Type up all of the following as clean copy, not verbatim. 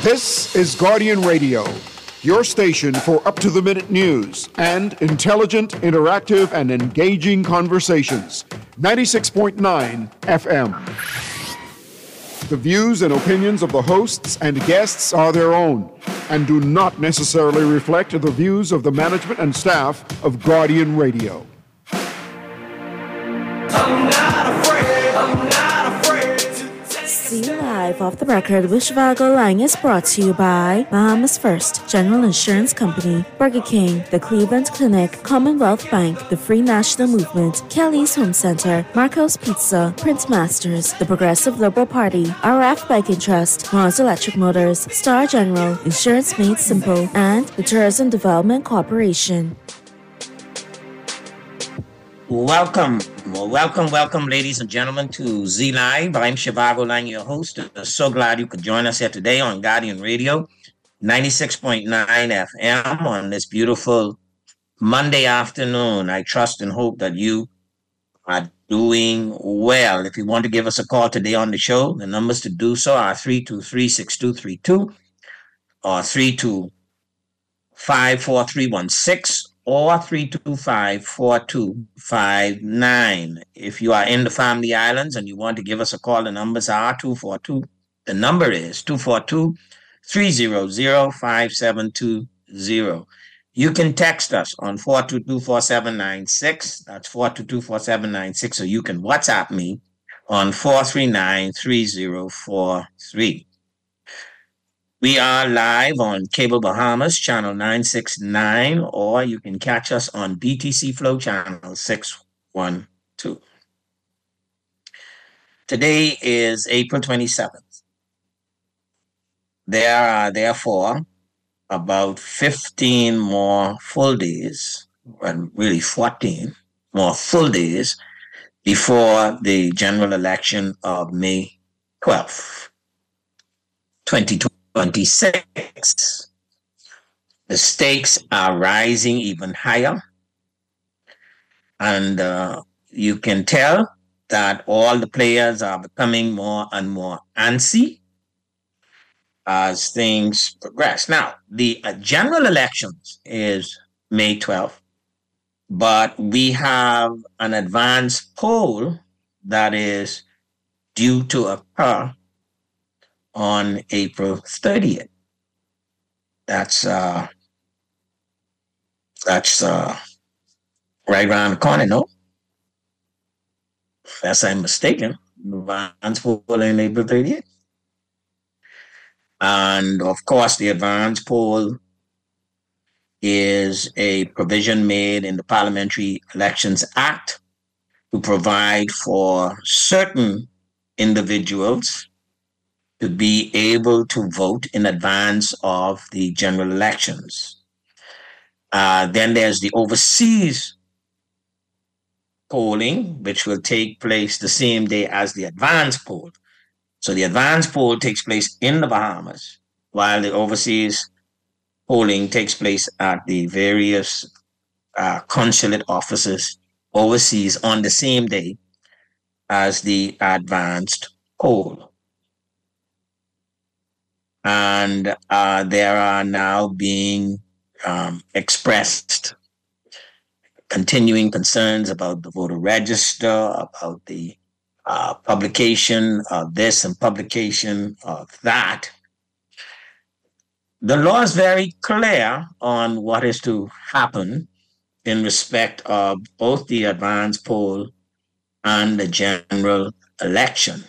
This is Guardian Radio, your station for up-to-the-minute news and intelligent, interactive, and engaging conversations. 96.9 FM. The views and opinions of the hosts and guests are their own and do not necessarily reflect the views of the management and staff of Guardian Radio. I'm not afraid. I'm not afraid to take See Live Off the Record with Shivago Lang is brought to you by Bahamas First General Insurance Company, Burger King, the Cleveland Clinic, Commonwealth Bank, the Free National Movement, Kelly's Home Center, Marco's Pizza, Prince Masters, the Progressive Liberal Party, RF Biking Trust, Mars Electric Motors, Star General, Insurance Made Simple, and the Tourism Development Corporation. Welcome, ladies and gentlemen, to Z Live. I'm Shivago Lang, your host. So glad you could join us here today on Guardian Radio, 96.9 FM on this beautiful Monday afternoon. I trust and hope that you are doing well. If you want to give us a call today on the show, the numbers to do so are 323-6232 or 325-4316. or 325-4259. If you are in the Family Islands and you want to give us a call, the numbers are 242. The number is 242-300-5720. You can text us on 422-4796. That's 422-4796. Or you can WhatsApp me on 439-3043. We are live on Cable Bahamas, channel 969, or you can catch us on BTC Flow, channel 612. Today is April 27th. There are, therefore, about 15 more full days, well, really 14 more full days before the general election of May 12th, 2020. 26. The stakes are rising even higher. And you can tell that all the players are becoming more and more antsy as things progress. Now, the general elections is May 12th, but we have an advance poll that is due to occur on April 30th. That's right around the corner, no? Unless I'm mistaken. Advance poll on April 30th. And of course, the advance poll is a provision made in the Parliamentary Elections Act to provide for certain individuals to be able to vote in advance of the general elections. Then there's the overseas polling, which will take place the same day as the advance poll. So the advance poll takes place in the Bahamas, while the overseas polling takes place at the various consulate offices overseas on the same day as the advanced poll. And there are now being expressed continuing concerns about the voter register, about the publication of this and publication of that. The law is very clear on what is to happen in respect of both the advance poll and the general election.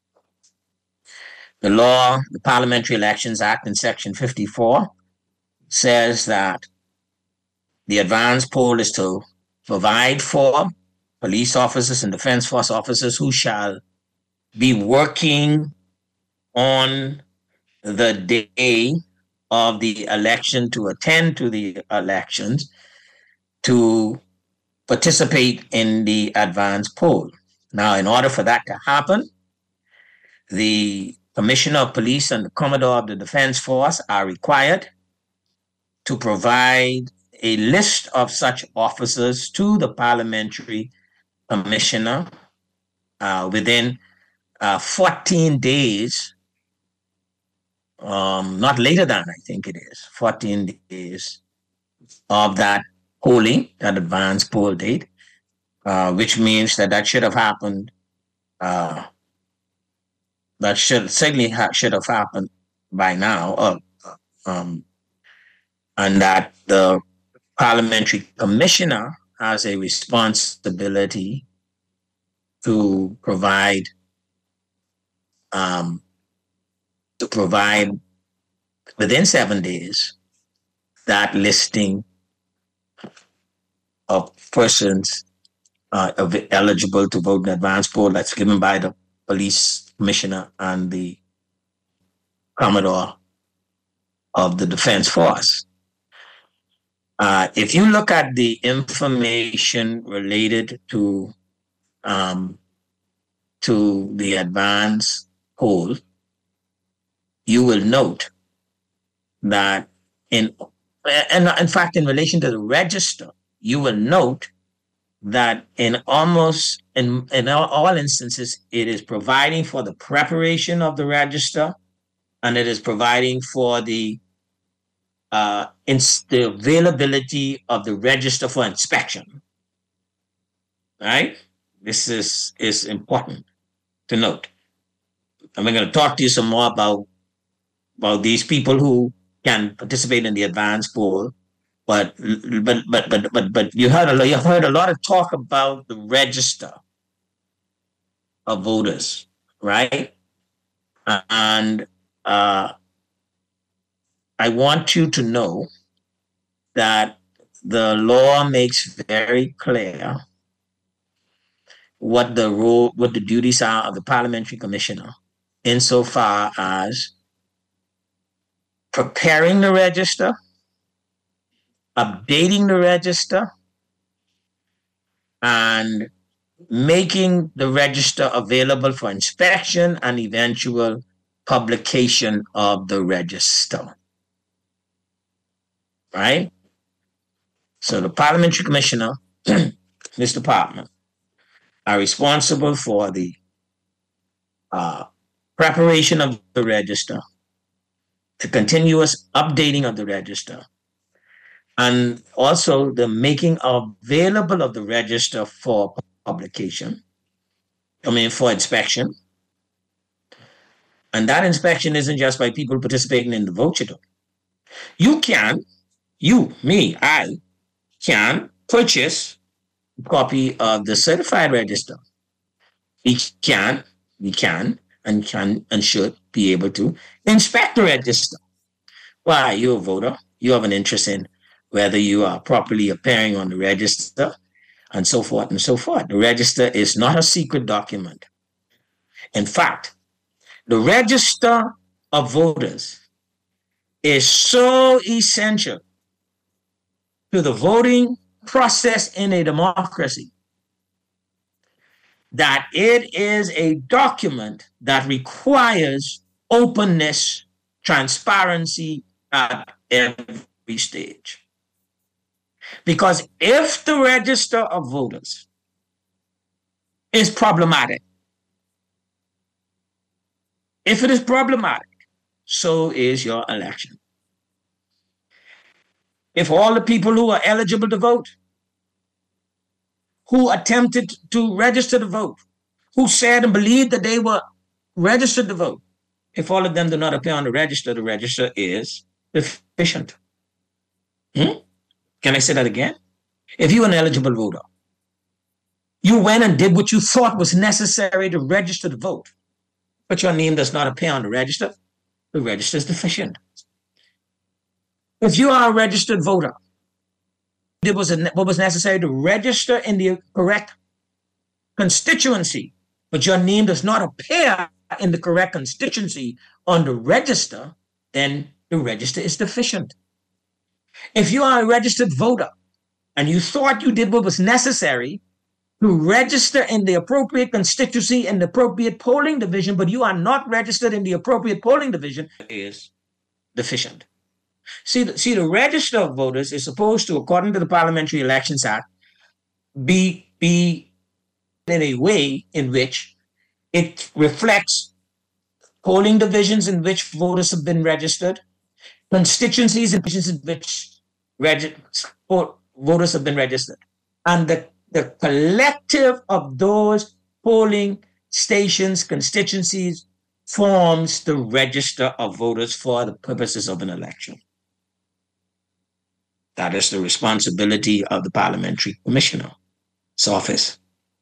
The law, the Parliamentary Elections Act in Section 54 says that the advance poll is to provide for police officers and defense force officers who shall be working on the day of the election to attend to the elections to participate in the advance poll. Now, in order for that to happen, the Commissioner of Police and the Commodore of the Defense Force are required to provide a list of such officers to the Parliamentary Commissioner within 14 days not later than, I think it is, 14 days of that polling, that advance poll date, which means that should have happened. That should have happened by now, and that the parliamentary commissioner has a responsibility to provide within 7 days that listing of persons eligible to vote in advance poll that's given by the police commissioner and the commodore of the defense force. If you look at the information related to the advance poll, you will note that in fact, in relation to the register, you will note that in all instances, it is providing for the preparation of the register, and it is providing for the availability of the register for inspection. Right? This is important to note. And we're going to talk to you some more about these people who can participate in the advance poll. But you heard a lot of talk about the register of voters, right? And I want you to know that the law makes very clear what the duties are of the parliamentary commissioner insofar as preparing the register, updating the register, and making the register available for inspection and eventual publication of the register. Right? So the parliamentary commissioner, this department, are responsible for the preparation of the register, the continuous updating of the register, and also the making available of the register for publication, for inspection. And that inspection isn't just by people participating in the vote. I can purchase a copy of the certified register. We can and should be able to inspect the register. Why? You're a voter. You have an interest in whether you are properly appearing on the register, and so forth and so forth. The register is not a secret document. In fact, the register of voters is so essential to the voting process in a democracy that it is a document that requires openness, transparency at every stage. Because if the register of voters is problematic, if it is problematic, so is your election. If all the people who are eligible to vote, who attempted to register to vote, who said and believed that they were registered to vote, if all of them do not appear on the register is deficient. Can I say that again? If you're an eligible voter, you went and did what you thought was necessary to register to vote, but your name does not appear on the register is deficient. If you are a registered voter, it was what was necessary to register in the correct constituency, but your name does not appear in the correct constituency on the register, then the register is deficient. If you are a registered voter and you thought you did what was necessary to register in the appropriate constituency in the appropriate polling division, but you are not registered in the appropriate polling division, is deficient. See, the register of voters is supposed to, according to the Parliamentary Elections Act, be in a way in which it reflects polling divisions in which voters have been registered, constituencies in which voters have been registered, and the collective of those polling stations, constituencies, forms the register of voters for the purposes of an election. That is the responsibility of the Parliamentary Commissioner's office.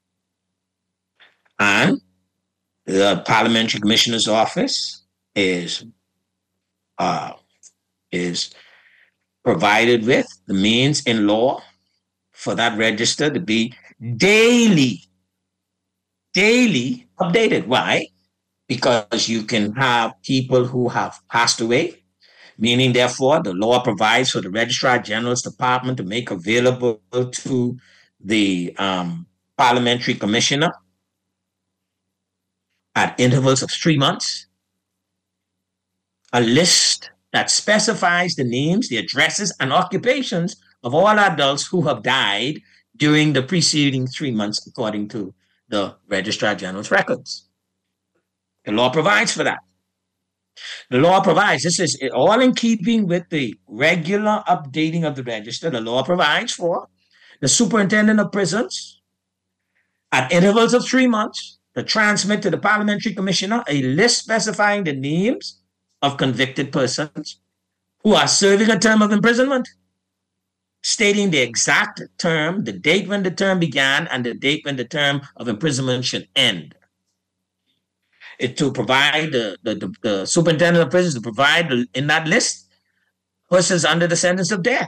And the Parliamentary Commissioner's office is provided with the means in law for that register to be daily updated. Why? Because you can have people who have passed away, meaning therefore the law provides for the Registrar General's Department to make available to the Parliamentary Commissioner at intervals of 3 months a list that specifies the names, the addresses, and occupations of all adults who have died during the preceding 3 months according to the Registrar General's records. The law provides for that. The law provides, this is all in keeping with the regular updating of the register. The law provides for the superintendent of prisons at intervals of 3 months to transmit to the Parliamentary Commissioner a list specifying the names of convicted persons who are serving a term of imprisonment, stating the exact term, the date when the term began, and the date when the term of imprisonment should end. It to provide the superintendent of prisons to provide in that list persons under the sentence of death.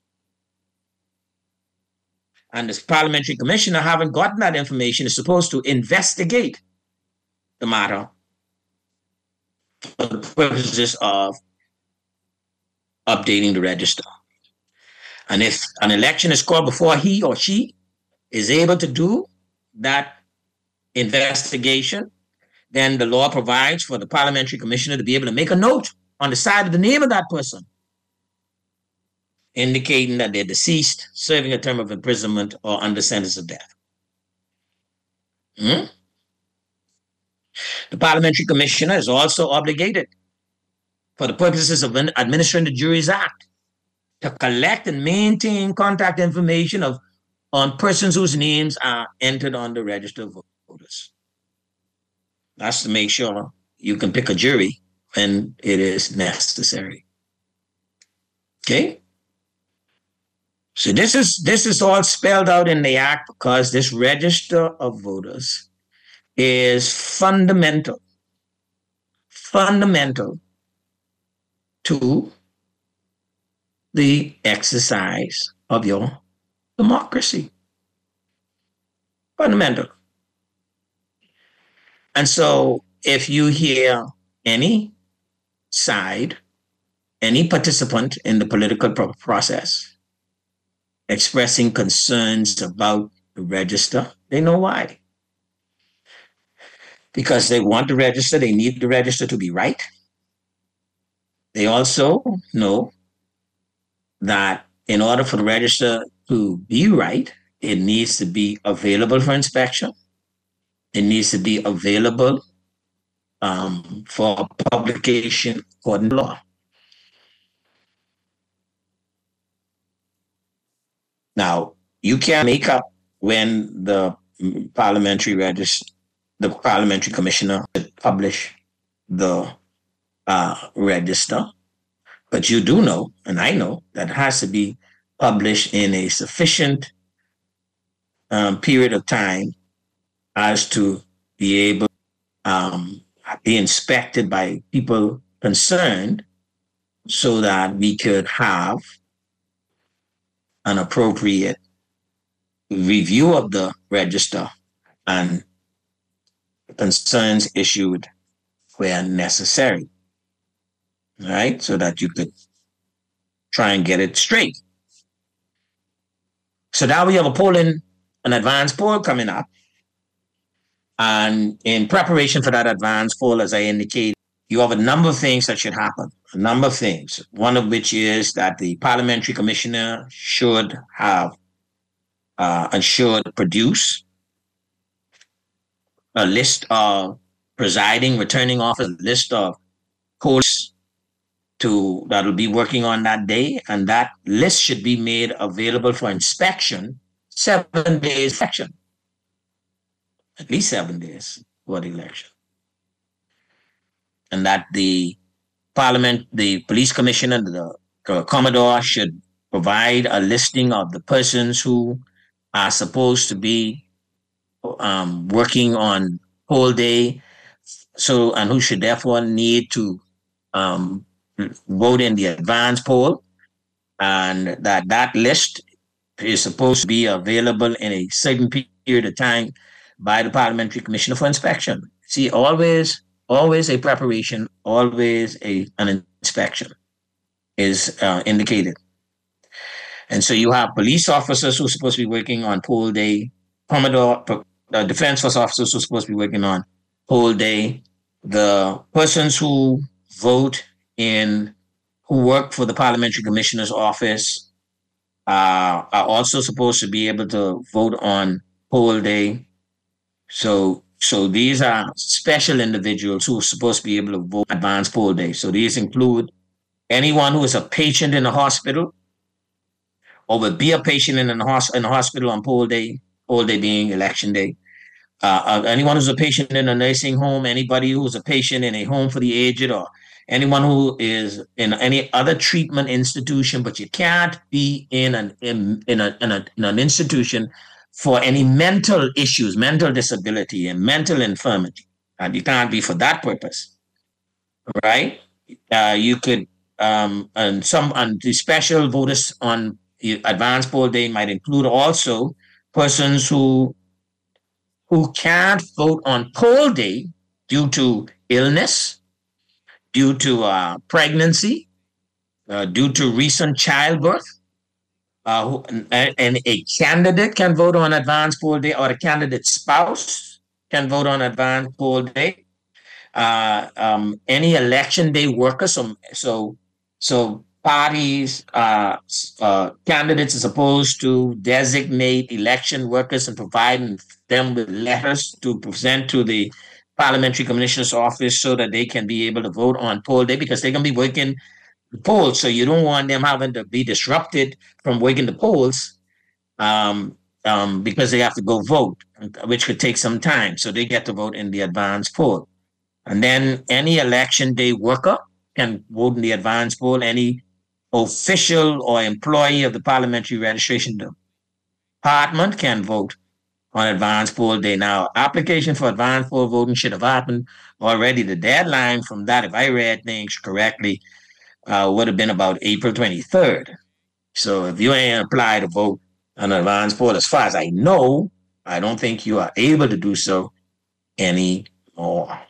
And the Parliamentary Commissioner, having gotten that information, is supposed to investigate the matter for the purposes of updating the register. And if an election is called before he or she is able to do that investigation, then the law provides for the Parliamentary Commissioner to be able to make a note on the side of the name of that person, indicating that they're deceased, serving a term of imprisonment, or under sentence of death. The Parliamentary Commissioner is also obligated, for the purposes of administering the Juries Act, to collect and maintain contact information on persons whose names are entered on the register of voters. That's to make sure you can pick a jury when it is necessary. Okay? So this is all spelled out in the Act because this register of voters is fundamental to the exercise of your democracy. Fundamental. And so if you hear any side, any participant in the political process expressing concerns about the register, they know why. Because they want the register, they need the register to be right. They also know that in order for the register to be right, it needs to be available for inspection. It needs to be available for publication according to law. Now, you can make up when the Parliamentary Commissioner publish the register, but you do know, and I know, that it has to be published in a sufficient period of time as to be able to be inspected by people concerned so that we could have an appropriate review of the register and concerns issued where necessary. All right, so that you could try and get it straight. So now we have an advance poll coming up. And in preparation for that advance poll, as I indicated, you have a number of things that should happen, a number of things. One of which is that the Parliamentary Commissioner should have and should produce a list of presiding, returning officer list of polls that'll be working on that day, and that list should be made available for inspection 7 days election, at least 7 days for the election, and that the Parliament, the police commissioner, the Commodore should provide a listing of the persons who are supposed to be working on poll day, and who should therefore need to vote in the advance poll, and that list is supposed to be available in a certain period of time by the Parliamentary Commissioner for inspection. See, always a preparation, always an inspection is indicated. And so you have police officers who are supposed to be working on poll day, Commodore, Defense Force officers who are supposed to be working on poll day, the persons who vote who work for the Parliamentary Commissioner's office are also supposed to be able to vote on poll day. So these are special individuals who are supposed to be able to vote advance poll day. So these include anyone who is a patient in a hospital or will be a patient in a hospital on poll day being election day. Anyone who's a patient in a nursing home, anybody who's a patient in a home for the aged, or anyone who is in any other treatment institution, but you can't be in an institution for any mental issues, mental disability, and mental infirmity. And you can't be for that purpose, right? You could, and the special voters on advance poll day might include also persons who can't vote on poll day due to illness, due to pregnancy, due to recent childbirth, and a candidate can vote on advance poll day, or a candidate's spouse can vote on advance poll day. Any election day workers, so parties, candidates are supposed to designate election workers and provide them with letters to present to the Parliamentary Commissioner's office so that they can be able to vote on poll day, because they're going to be working the polls. So you don't want them having to be disrupted from working the polls because they have to go vote, which could take some time. So they get to vote in the advance poll. And then any election day worker can vote in the advance poll. Any official or employee of the Parliamentary Registration Department can vote on advance poll day. Now, application for advance poll voting should have happened already. The deadline from that, if I read things correctly, would have been about April 23rd. So if you ain't applied to vote on advance poll, as far as I know, I don't think you are able to do so anymore.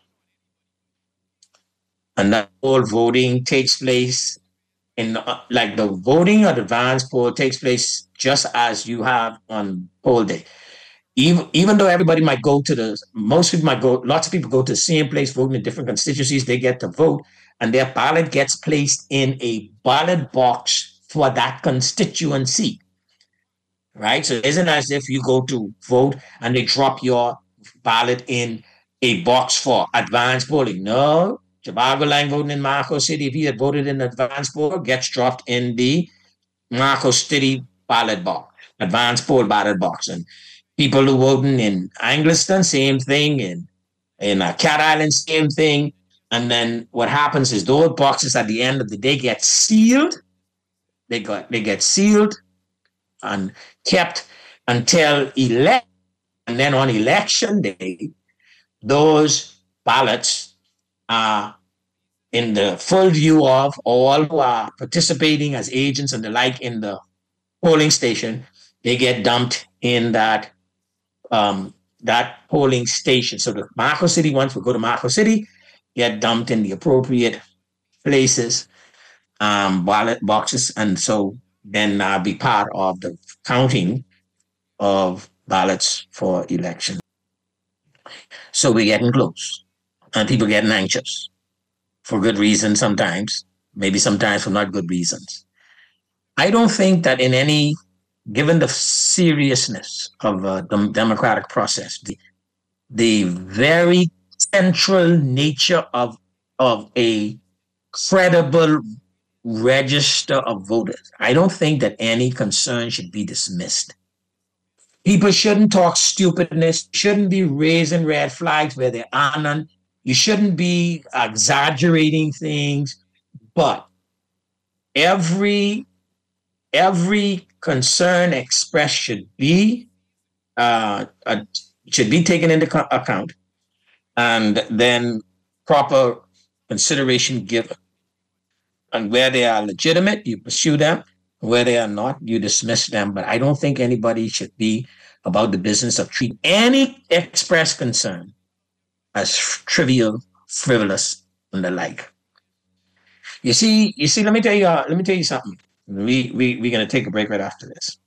And that poll voting takes place like the voting or the advance poll takes place just as you have on poll day. Even though everybody might go to lots of people go to the same place voting in different constituencies, they get to vote, and their ballot gets placed in a ballot box for that constituency, right? So it isn't as if you go to vote and they drop your ballot in a box for advance polling. No, Tobago Lang voting in Marco City, if he had voted in advance poll, gets dropped in the Marco City ballot box, advance poll ballot box. And people who voting in Angliston, same thing. In Cat Island, same thing. And then what happens is those boxes at the end of the day get sealed. They get sealed and kept until election. And then on election day, those ballots are in the full view of all who are participating as agents and the like in the polling station. They get dumped in that polling station. So the Marco City ones will go to Marco City, get dumped in the appropriate places, ballot boxes, and so then be part of the counting of ballots for election. So we're getting close, and people getting anxious for good reasons sometimes, maybe sometimes for not good reasons. I don't think that given the seriousness of the democratic process, the very central nature of a credible register of voters. I don't think that any concern should be dismissed. People shouldn't talk stupidness, shouldn't be raising red flags where there are none. You shouldn't be exaggerating things, but every concern expressed should be taken into account, and then proper consideration given. And where they are legitimate, you pursue them. Where they are not, you dismiss them. But I don't think anybody should be about the business of treating any expressed concern as trivial, frivolous, and the like. You see. Let me tell you something. We're gonna take a break right after this.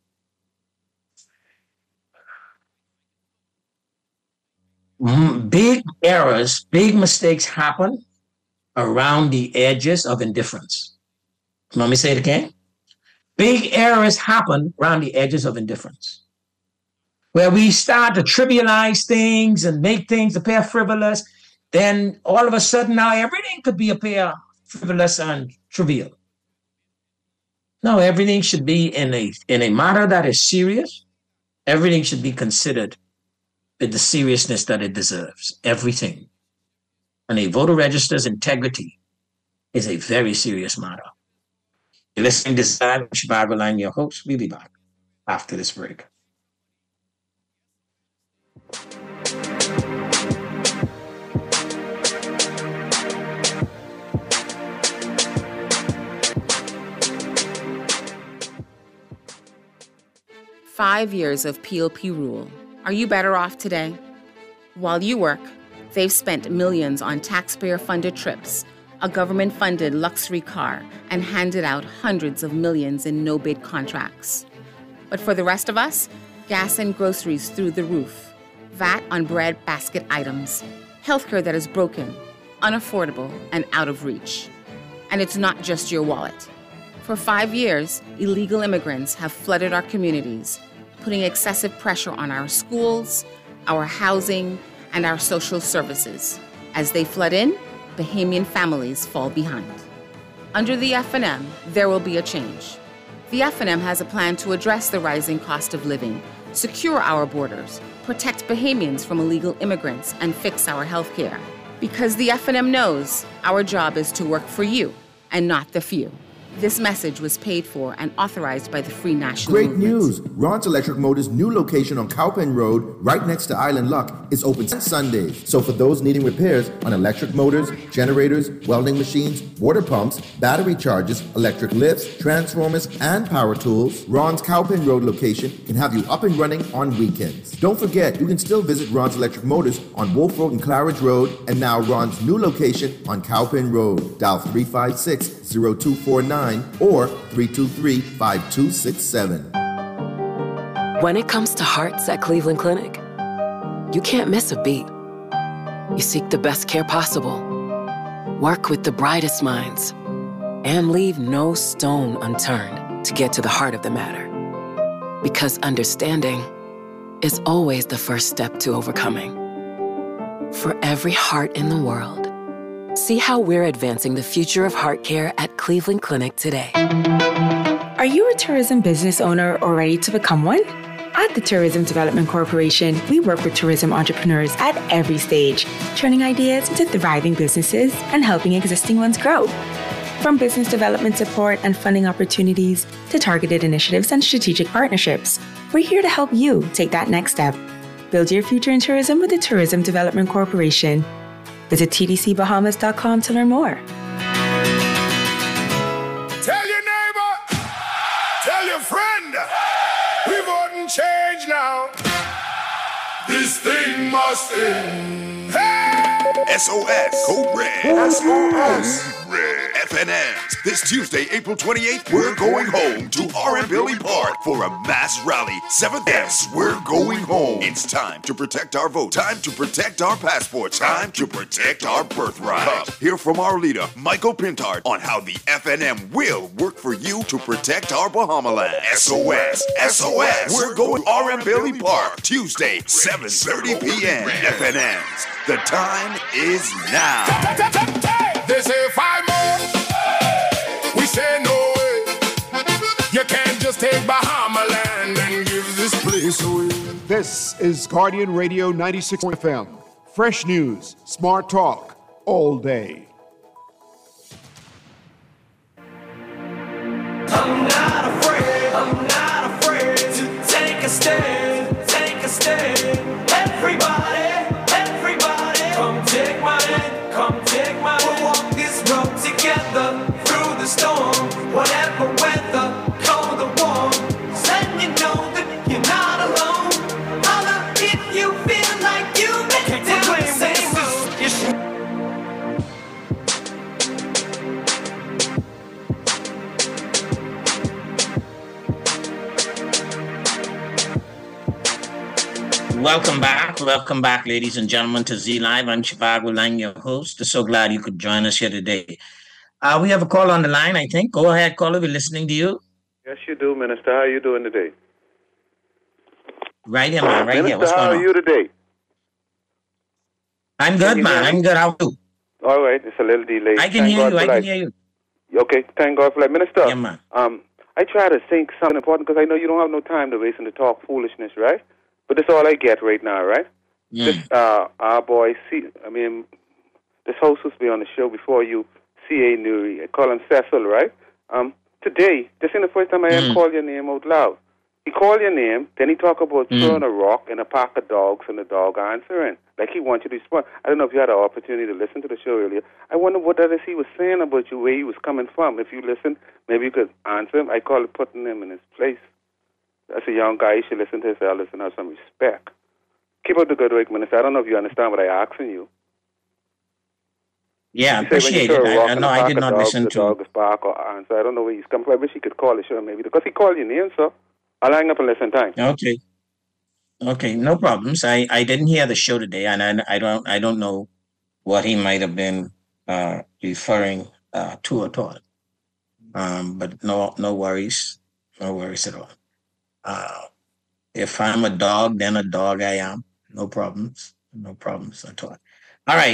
Big errors, big mistakes happen around the edges of indifference. Let me say it again. Big errors happen around the edges of indifference, where we start to trivialize things and make things appear frivolous. Then all of a sudden now everything could appear frivolous and trivial. No, everything should be in a matter that is serious. Everything should be considered with the seriousness that it deserves. Everything. And a voter register's integrity is a very serious matter. You're listening to Zion Chicago Line, your host. We'll be back after this break. Five years of PLP rule. Are you better off today? While you work, they've spent millions on taxpayer-funded trips, a government-funded luxury car, and handed out hundreds of millions in no-bid contracts. But for the rest of us, gas and groceries through the roof, VAT on bread basket items, healthcare that is broken, unaffordable, and out of reach. And it's not just your wallet. For 5 years, illegal immigrants have flooded our communities, putting excessive pressure on our schools, our housing, and our social services. As they flood in, Bahamian families fall behind. Under the FNM, there will be a change. The FNM has a plan to address the rising cost of living, secure our borders, protect Bahamians from illegal immigrants, and fix our health care. Because the FNM knows our job is to work for you and not the few. This message was paid for and authorized by the Free National Great Movement. news! Ron's Electric Motors' new location on Cowpen Road, right next to Island Luck, is open Sundays. So for those needing repairs on electric motors, generators, welding machines, water pumps, battery chargers, electric lifts, transformers, and power tools, Ron's Cowpen Road location can have you up and running on weekends. Don't forget, you can still visit Ron's Electric Motors on Wolf Road and Claridge Road, and now Ron's new location on Cowpen Road. Dial 356-0249 or 323-5267. When it comes to hearts at Cleveland Clinic, you can't miss a beat. You seek the best care possible, work with the brightest minds, and leave no stone unturned to get to the heart of the matter. Because understanding is always the first step to overcoming. For every heart in the world, see how we're advancing the future of heart care at Cleveland Clinic today. Are you a tourism business owner or ready to become one? At the Tourism Development Corporation, we work with tourism entrepreneurs at every stage, turning ideas into thriving businesses and helping existing ones grow. From business development support and funding opportunities to targeted initiatives and strategic partnerships, we're here to help you take that next step. Build your future in tourism with the Tourism Development Corporation. Visit tdcbahamas.com to learn more. Tell your neighbor, tell your friend, we wouldn't change now. This thing must end. Hey! SOS, Code Red. SOS. red. FNMs. This Tuesday, April 28th, we're going home to R.M. Billy Park for a mass rally. 7th S, we're going home. It's time to protect our vote. Time to protect our passports. Time to protect our birthright. Come, hear from our leader, Michael Pintard, on how the FNM will work for you to protect our Bahamaland. SOS, SOS. We're going to R.M. Billy Park, Tuesday, 7:30 p.m. FNMs. The time is now. They say 5 more. We say no way. You can't just take Bahamaland and give this place away. This is Guardian Radio 96 FM. Fresh news, smart talk, all day. I'm not afraid to take a stand, take a stand. Everybody, come take my hand, We'll walk this road together through the storm, whatever weather, cold or warm. Let you know that you're not alone. Holla if you feel like you've been down the same Welcome back, ladies and gentlemen, to Z Live. I'm Shivago Lang, your host. So glad you could join us here today. We have a call on the line, I think. Go ahead, caller. We're listening to you. Yes, you do, Minister. How are you doing today? Right here, man. Right Minister, here. What's going on? how are you today? I'm good, man. I'm good. How are you? All right. It's a little delayed. I can hear you. I can hear you. Okay. Thank God for that. Minister, Yeah, man. I try to think something important because I know you don't have no time to waste and to talk foolishness, right? But that's all I get right now, right? This, our boy, this host was be on the show before you, C.A. Nuri. I call him Cecil, right? Today, this ain't the first time I ever called your name out loud. He called your name, then he talk about throwing a rock in a pack of dogs and the dog answering. Like he wants you to respond. I don't know if you had an opportunity to listen to the show earlier. I wonder what that is he was saying about you, where he was coming from. If you listen, maybe you could answer him. I call it putting him in his place. That's a young guy. You should listen to his elders and have some respect. Keep up the good work, Minister. I don't know if you understand what I'm asking you. Yeah, I appreciate it. I did not listen to. Dog is bark or answer. I don't know where he's coming from. I wish he could call the show maybe because he called your name, so I'll hang up and listen. Thanks. Okay, no problems. I didn't hear the show today, and I don't know what he might have been referring to at all. But no worries at all. If I'm a dog, then a dog I am. No problems at all. All right.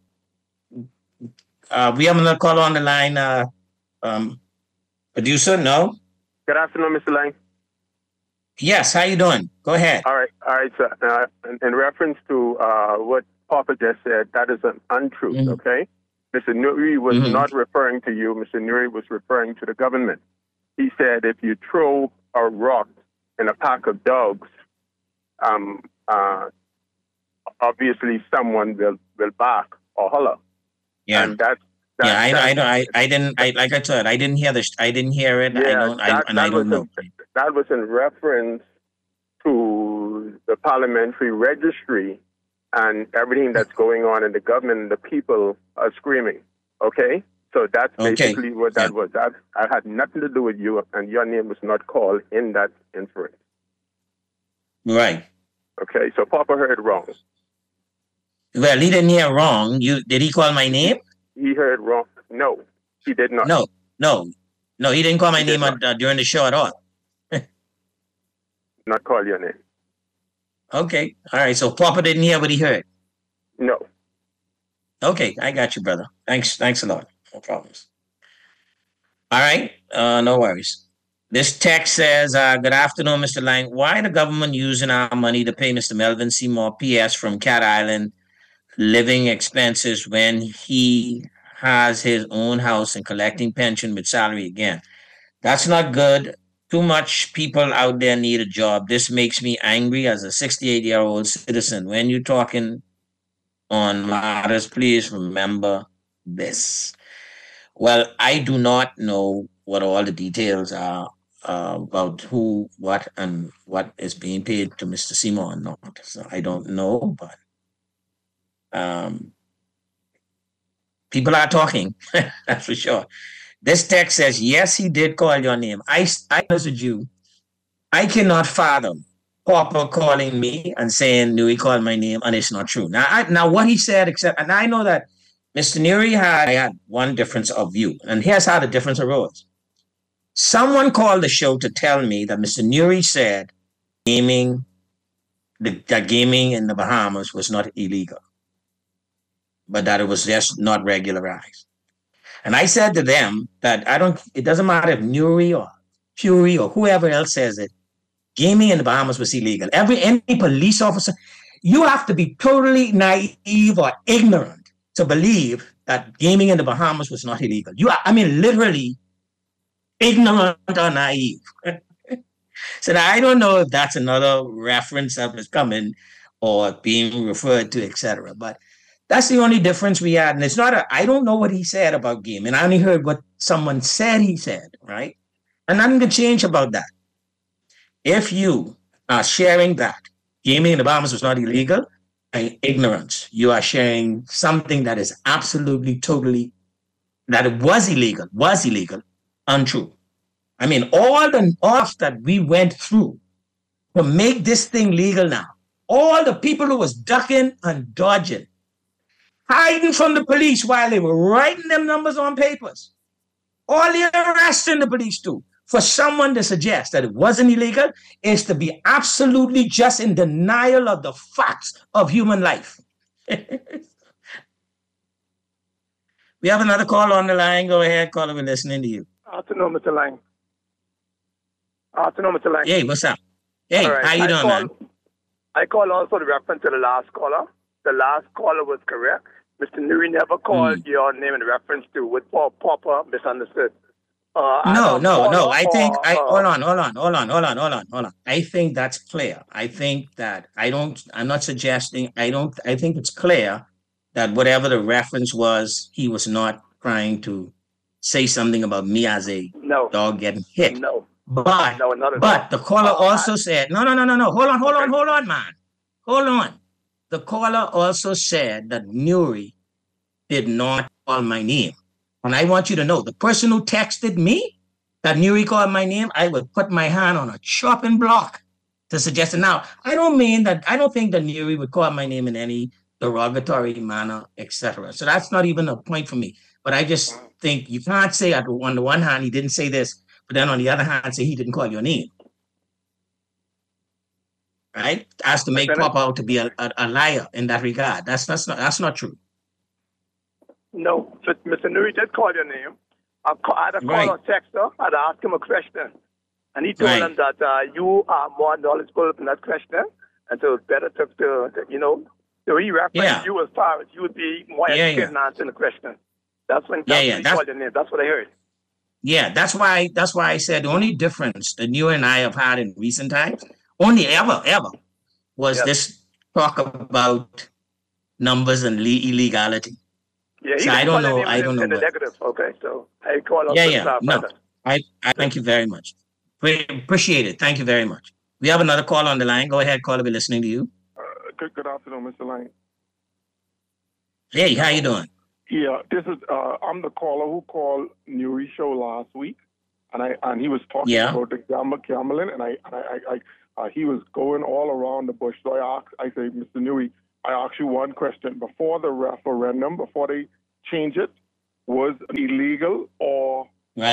We have another caller on the line. Producer, no? Good afternoon, Mr. Lang. Yes, how you doing? Go ahead. All right, sir. In reference to what Papa just said, that is an untruth, okay? Mr. Nuri was not referring to you. Mr. Nuri was referring to the government. He said if you throw a rock in a pack of dogs, obviously someone will bark or holler. Yeah, and I didn't. Like I said, I didn't hear this. I didn't hear it. Yeah, I don't know. That was in reference to the parliamentary registry and everything that's going on in the government. And the people are screaming. Okay, so that's basically what that was. That had nothing to do with you, and your name was not called in that inference. Right. Okay, so Papa heard wrong. Well, he didn't hear wrong. Did he call my name? He heard wrong. No, he did not. No, he didn't call my name during the show at all. Not call your name. Okay, all right. So Papa didn't hear what he heard. No. Okay, I got you, brother. Thanks a lot. No problems. All right, no worries. This text says, good afternoon, Mr. Lang. Why the government using our money to pay Mr. Melvin Seymour PS from Cat Island living expenses when he has his own house and collecting pension with salary again? That's not good. Too much people out there need a job. This makes me angry as a 68-year-old citizen. When you're talking on matters, please remember this. Well, I do not know what all the details are about who, what, and what is being paid to Mr. Seymour or not. So I don't know, but People are talking, that's for sure. This text says, yes, he did call your name. I message you. I cannot fathom Popper calling me and saying, no, he called my name, and it's not true. Now what he said, and I know that Mr. Nuri had one difference of view, and here's how the difference arose. Someone called the show to tell me that Mr. Nuri said that gaming in the Bahamas was not illegal, but that it was just not regularized. And I said to them that it doesn't matter if Nuri or Fury or whoever else says it, gaming in the Bahamas was illegal. Any police officer, you have to be totally naive or ignorant to believe that gaming in the Bahamas was not illegal. Literally ignorant or naive. So now I don't know if that's another reference that was coming or being referred to, etc. But that's the only difference we had. And it's not I don't know what he said about gaming. I only heard what someone said he said, right? And nothing can change about that. If you are sharing that gaming in the Bahamas was not illegal, and ignorance, you are sharing something that is absolutely, totally, that it was illegal, untrue. All that we went through to make this thing legal now, all the people who was ducking and dodging, hiding from the police while they were writing them numbers on papers, all the arresting the police do, for someone to suggest that it wasn't illegal is to be absolutely just in denial of the facts of human life. We have another call on the line. Go ahead, caller. We're listening to you. Afternoon, Mr. Lang. Hey, what's up? Hey, right. How you doing, man? I call also the reference to the last caller. The last caller was correct. Mr. Nuri never called your name in reference to what Popper misunderstood. No. I think hold on. I think that's clear. I think that I'm not suggesting. I think it's clear that whatever the reference was, he was not trying to say something about me as a dog getting hit. No. But the caller also said, no. Hold on, man. Hold on. The caller also said that Nuri did not call my name. And I want you to know, the person who texted me that Nuri called my name, I would put my hand on a chopping block to suggest it. Now, I don't think that Nuri would call my name in any derogatory manner, etc. So that's not even a point for me. But I just think you can't say on the one hand, he didn't say this, but then on the other hand, say he didn't call your name. Right? As to make Pop out to be a liar in that regard. That's not true. No, Mr. Nuri did call your name. I had a call or texter. I'd asked him a question. And he told him that you are more knowledgeable in that question. And so it's better to he referenced you as far as you would be more educated in answering the question. That's when he called your name. That's what I heard. Yeah, that's why I said the only difference that you and I have had in recent times, only ever, was this talk about numbers and illegality. Yeah, so I don't know. I don't know. Negative. Okay, so I call out. No, I thank you very much. Appreciate it. Thank you very much. We have another call on the line. Go ahead, caller. We're listening to you. Good afternoon, Mr. Lang. Hey, how you doing? Yeah, this is. I'm the caller who called Nuri show last week, and he was talking about the gambling, and he was going all around the bush. So I say, Mr. Nuri, I ask you one question. Before the referendum, before they change it, was it illegal or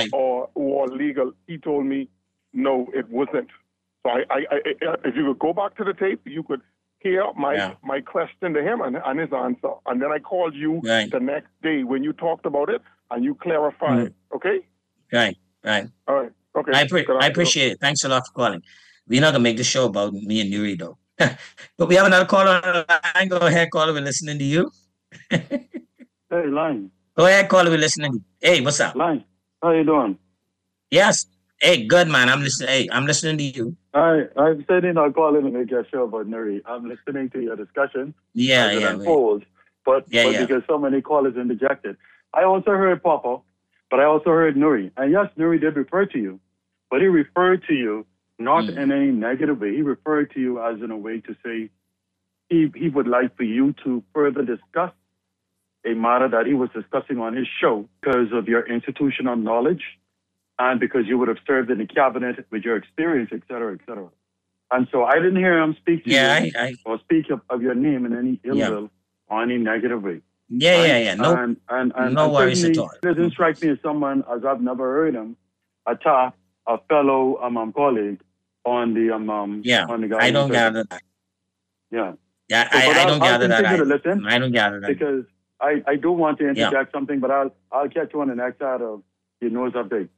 legal? He told me, no, it wasn't. So if you could go back to the tape, you could hear my question to him and his answer. And then I called you the next day when you talked about it and you clarified. Okay? Right. All right. Okay. I appreciate it. Thanks a lot for calling. We're not going to make the show about me and Nuri, though. But we have another caller on the line. Go ahead, caller. We're listening to you. Hey, Line. Go ahead, caller. We're listening to you. Hey, what's up? Line. How you doing? Yes. Hey, good, man. I'm listening. Hey, I'm listening to you. I'm saying I'll call in and make your show about Nuri. I'm listening to your discussion. As it unfolds, but because so many callers interjected. I also heard Papa, but I also heard Nuri. And yes, Nuri did refer to you, but he referred to you not in any negative way. He referred to you as in a way to say he would like for you to further discuss a matter that he was discussing on his show because of your institutional knowledge and because you would have served in the cabinet with your experience, et cetera, et cetera. And so I didn't hear him speak to you or speak of your name in any ill will or any negative way. No, no worries at all. It doesn't strike me as someone, as I've never heard him, attack a fellow colleague on the on the guy. I don't gather that. I don't gather that. I don't gather that because I do want to interject something, but I'll catch you on the next side of your news update.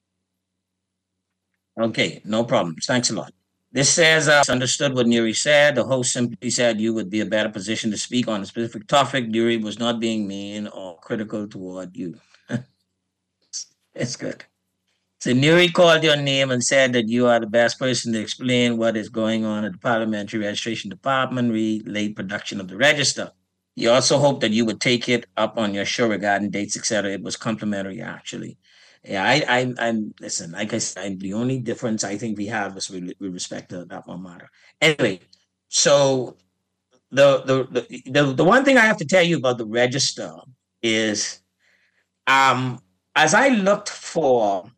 Okay, no problem. Thanks a lot. This says, understood what Nuri said. The host simply said you would be a better position to speak on a specific topic. Nuri was not being mean or critical toward you. It's good. So Nuri called your name and said that you are the best person to explain what is going on at the Parliamentary Registration Department, late production of the register. He also hoped that you would take it up on your show regarding dates, etc. It was complimentary, actually. Yeah, I'm listen, like I said, the only difference I think we have is with respect to that one matter. Anyway, so the one thing I have to tell you about the register is as I looked for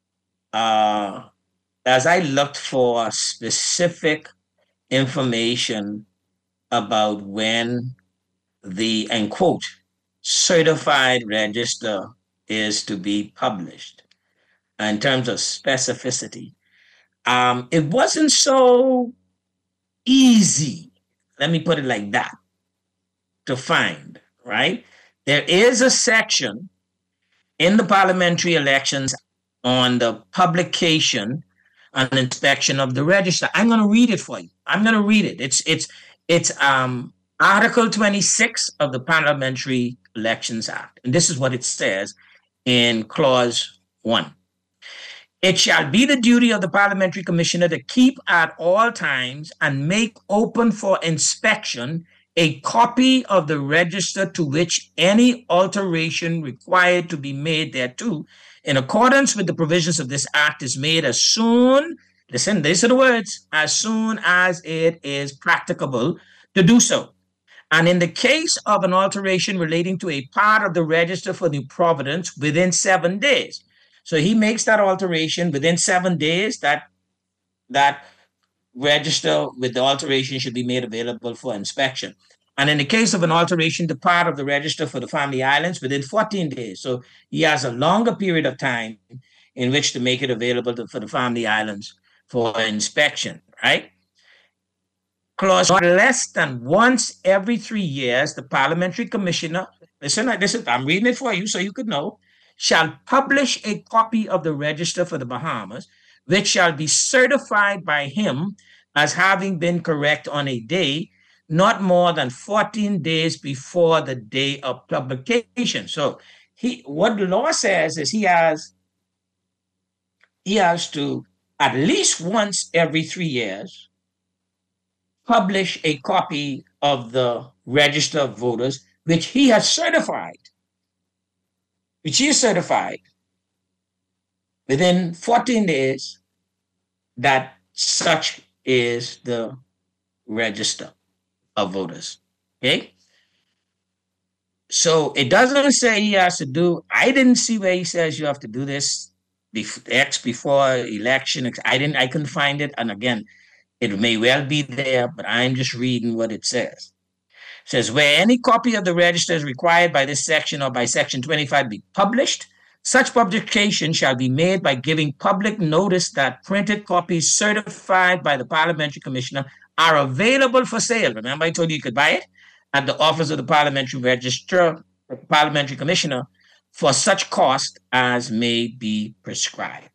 specific information about when the, and quote, certified register is to be published in terms of specificity. It wasn't so easy, let me put it like that, to find, right? There is a section in the parliamentary elections on the publication and inspection of the register. I'm going to read it for you. I'm going to read it. It's Article 26 of the Parliamentary Elections Act. And this is what it says in Clause 1. It shall be the duty of the Parliamentary Commissioner to keep at all times and make open for inspection a copy of the register to which any alteration required to be made thereto in accordance with the provisions of this act is made as soon, listen, these are the words, as soon as it is practicable to do so. And in the case of an alteration relating to a part of the register for New Providence within 7 days. So he makes that alteration within 7 days, that register with the alteration should be made available for inspection. And in the case of an alteration to part of the register for the Family Islands within 14 days. So he has a longer period of time in which to make it available for the Family Islands for inspection, right? Clause less than once every 3 years, the Parliamentary Commissioner, listen, I'm reading it for you so you could know, shall publish a copy of the register for the Bahamas, which shall be certified by him as having been correct on a day not more than 14 days before the day of publication. So what the law says is he has to at least once every 3 years publish a copy of the register of voters, which he has certified, within 14 days that such is the register of voters, okay? So it doesn't say he has to do, I didn't see where he says you have to do this before election. I couldn't find it. And again, it may well be there, but I'm just reading what it says. It says, where any copy of the register is required by this section or by section 25 be published, such publication shall be made by giving public notice that printed copies certified by the Parliamentary Commissioner are available for sale. Remember I told you could buy it at the office of the Parliamentary Registrar, Parliamentary Commissioner, for such cost as may be prescribed.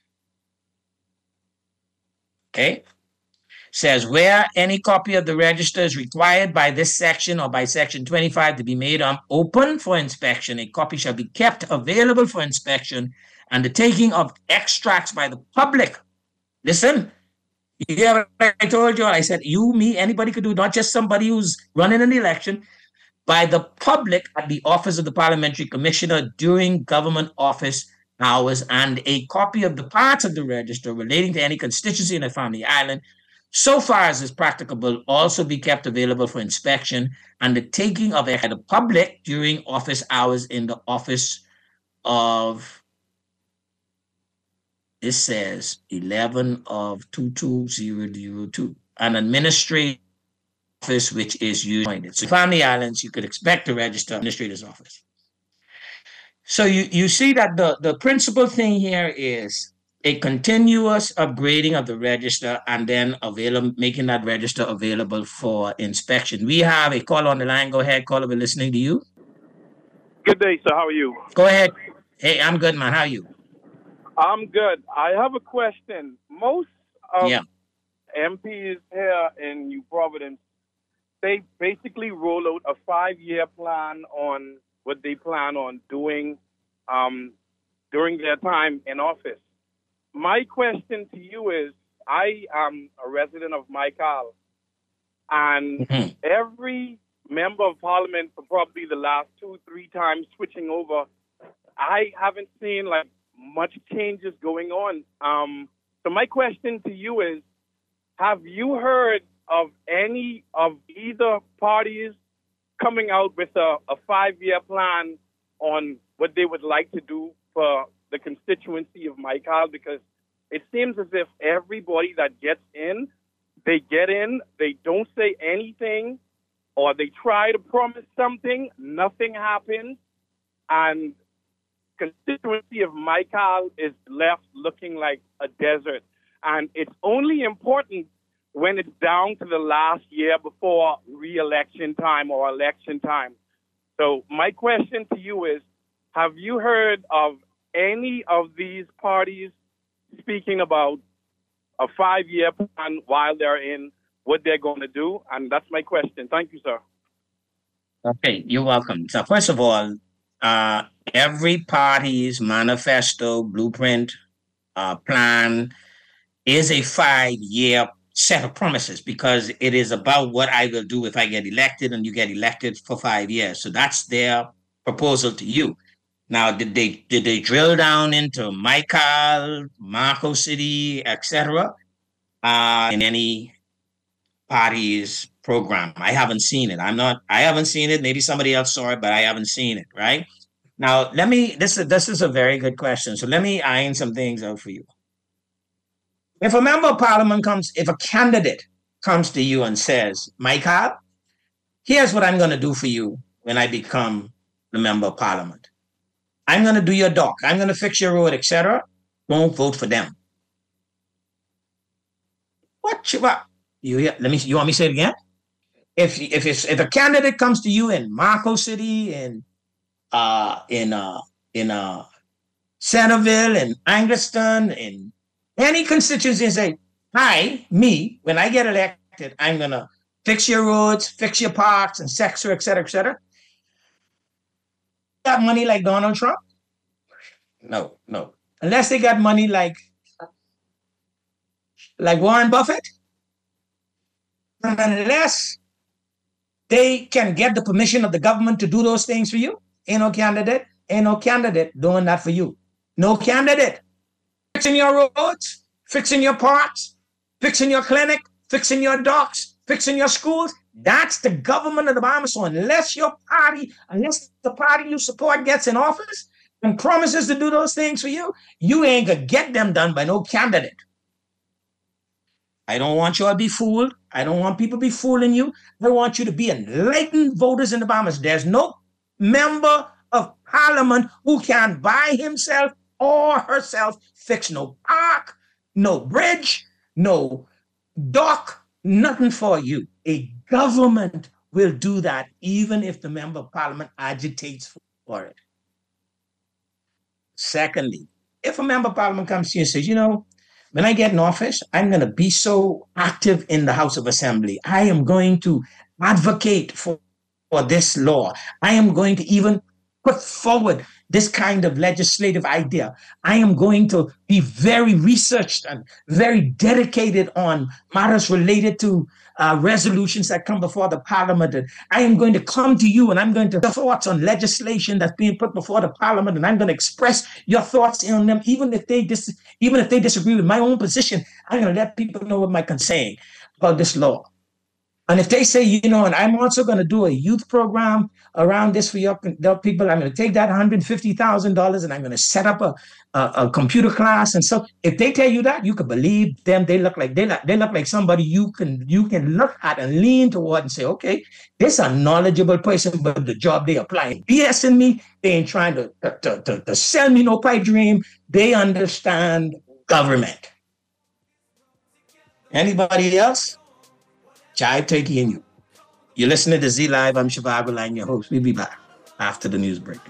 Okay? Says where any copy of the register is required by this section or by section 25 to be made open for inspection, a copy shall be kept available for inspection and the taking of extracts by the public. Listen, you hear what I told you? I said, you, me, anybody could do, not just somebody who's running an election, by the public at the office of the Parliamentary Commissioner during government office hours, and a copy of the parts of the register relating to any constituency in a Family Island so far as is practicable, also be kept available for inspection and the taking of the public during office hours in the office of, it says 11 of 22002, an administrative office which is usually. So Family Islands, you could expect to register administrator's office. So you see that the principal thing here is a continuous upgrading of the register and then making that register available for inspection. We have a call on the line. Go ahead, caller. We're listening to you. Good day, sir. How are you? Go ahead. Hey, I'm good, man. How are you? I'm good. I have a question. Most of MPs here in New Providence, they basically roll out a 5-year plan on what they plan on doing during their time in office. My question to you is, I am a resident of Michael, and every member of parliament for probably the last 2-3 times switching over, I haven't seen like much changes going on. So my question to you is, have you heard of any of either parties coming out with a 5-year plan on what they would like to do for the constituency of Michael? Because it seems as if everybody that gets in, they don't say anything, or they try to promise something, nothing happens, and constituency of Michael is left looking like a desert. And it's only important when it's down to the last year before re-election time or election time. So my question to you is, have you heard of any of these parties speaking about a 5-year plan while they're in, what they're going to do? And that's my question. Thank you, sir. Okay, you're welcome. So first of all, every party's manifesto, blueprint, plan is a 5-year set of promises, because it is about what I will do if I get elected and you get elected for 5 years. So that's their proposal to you. Now, did they drill down into Michael, Marco City, etc. In any party's program? I haven't seen it. I haven't seen it. Maybe somebody else saw it, but I haven't seen it, right? Now, this is a very good question. So let me iron some things out for you. If a member of parliament if a candidate comes to you and says, Michael, here's what I'm going to do for you when I become the member of parliament. I'm going to do your dock. I'm going to fix your road, etc. Don't vote for them. What? You want me to say it again? If a candidate comes to you in Marco City, in Centerville, in Angleton, in any constituency, and say, hi, me, when I get elected, I'm going to fix your roads, fix your parks, and etc., etc., etc. Got money like Donald Trump? No. Unless they got money like Warren Buffett, and unless they can get the permission of the government to do those things for you, ain't no candidate doing that for you. No candidate. Fixing your roads, fixing your parks, fixing your clinic, fixing your docks, fixing your schools. That's the government of the Bahamas. So unless the party you support gets in office and promises to do those things for you, you ain't gonna get them done by no candidate. I don't want you to be fooled. I don't want people to be fooling you. I want you to be enlightened voters in the Bahamas. There's no member of parliament who can by himself or herself fix no park, no bridge, no dock, nothing for you. A government will do that even if the member of parliament agitates for it. Secondly, if a member of parliament comes to you and says, when I get in office, I'm going to be so active in the House of Assembly. I am going to advocate for this law. I am going to even put forward this kind of legislative idea, I am going to be very researched and very dedicated on matters related to resolutions that come before the parliament. And I am going to come to you and I'm going to thoughts on legislation that's being put before the parliament, and I'm going to express your thoughts on them, even if they disagree with my own position. I'm going to let people know what my concern about this law. And if they say, and I'm also going to do a youth program around this for your people, I'm going to take that $150,000 and I'm going to set up a computer class. And so if they tell you that, you can believe them. They look like somebody you can look at and lean toward and say, okay, this is a knowledgeable person, but the job they apply. BSing me, they ain't trying to sell me no pipe dream. They understand government. Anybody else? Jive, Takey, and you. You're listening to Z Live. I'm Shivago Lang, your host. We'll be back after the news break.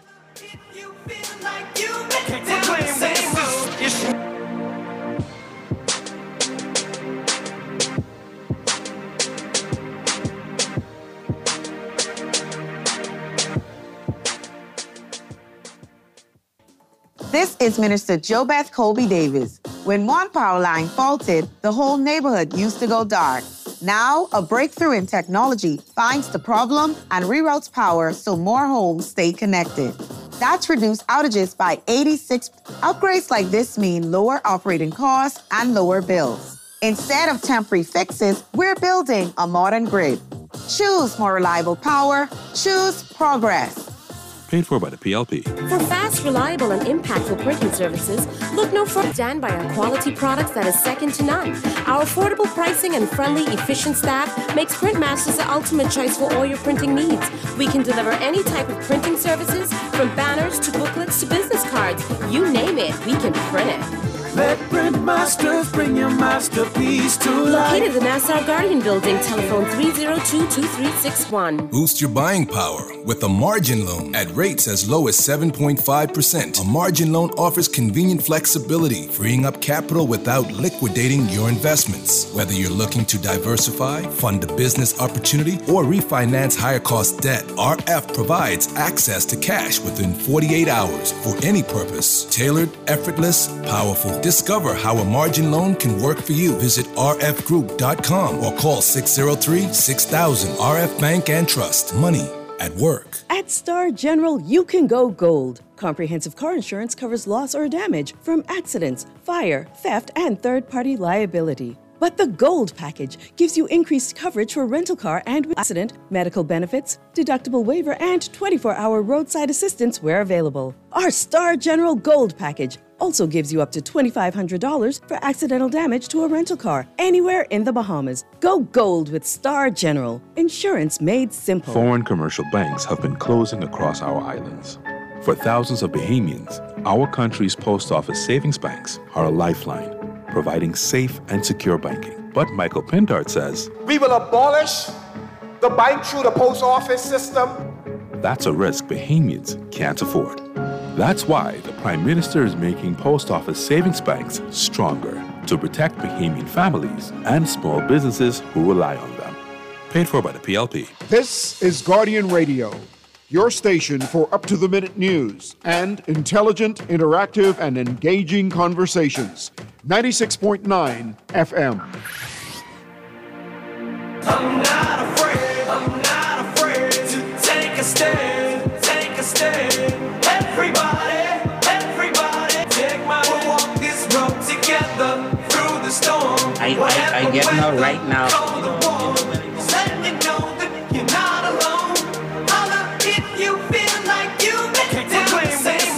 This is Minister JoBeth Colby Davis. When one power line faulted, the whole neighborhood used to go dark. Now, a breakthrough in technology finds the problem and reroutes power so more homes stay connected. That's reduced outages by 86%. Upgrades like this mean lower operating costs and lower bills. Instead of temporary fixes, we're building a modern grid. Choose more reliable power. Choose progress. Paid for by the PLP. For fast, reliable, and impactful printing services, look no further. Stand by our quality products that is second to none. Our affordable pricing and friendly, efficient staff makes Printmasters the ultimate choice for all your printing needs. We can deliver any type of printing services, from banners to booklets to business cards. You name it, we can print it. Let Printmasters bring your masterpiece to life. Located in the Nassau Guardian Building, telephone 302-2361. Boost your buying power with a margin loan at rates as low as 7.5%. A margin loan offers convenient flexibility, freeing up capital without liquidating your investments. Whether you're looking to diversify, fund a business opportunity, or refinance higher cost debt, RF provides access to cash within 48 hours for any purpose. Tailored, effortless, powerful. Discover how a margin loan can work for you. Visit rfgroup.com or call 603-6000. RF Bank and Trust. Money at work. At Star General, you can go gold. Comprehensive car insurance covers loss or damage from accidents, fire, theft, and third-party liability. But the Gold package gives you increased coverage for rental car and accident, medical benefits, deductible waiver, and 24-hour roadside assistance where available. Our Star General Gold package also gives you up to $2,500 for accidental damage to a rental car anywhere in the Bahamas. Go gold with Star General. Insurance made simple. Foreign commercial banks have been closing across our islands. For thousands of Bahamians, our country's post office savings banks are a lifeline, providing safe and secure banking. But Michael Pintard says, we will abolish the bank through the post office system. That's a risk Bahamians can't afford. That's why the Prime Minister is making post office savings banks stronger to protect Bahamian families and small businesses who rely on them. Paid for by the PLP. This is Guardian Radio, your station for up-to-the-minute news and intelligent, interactive, and engaging conversations. 96.9 FM. I'm not afraid to take a stand, take a stand. Everybody, take my hand. We'll walk this road together through the storm. I get now right now. Let you know that you're not alone. Holla if you feel like you make the same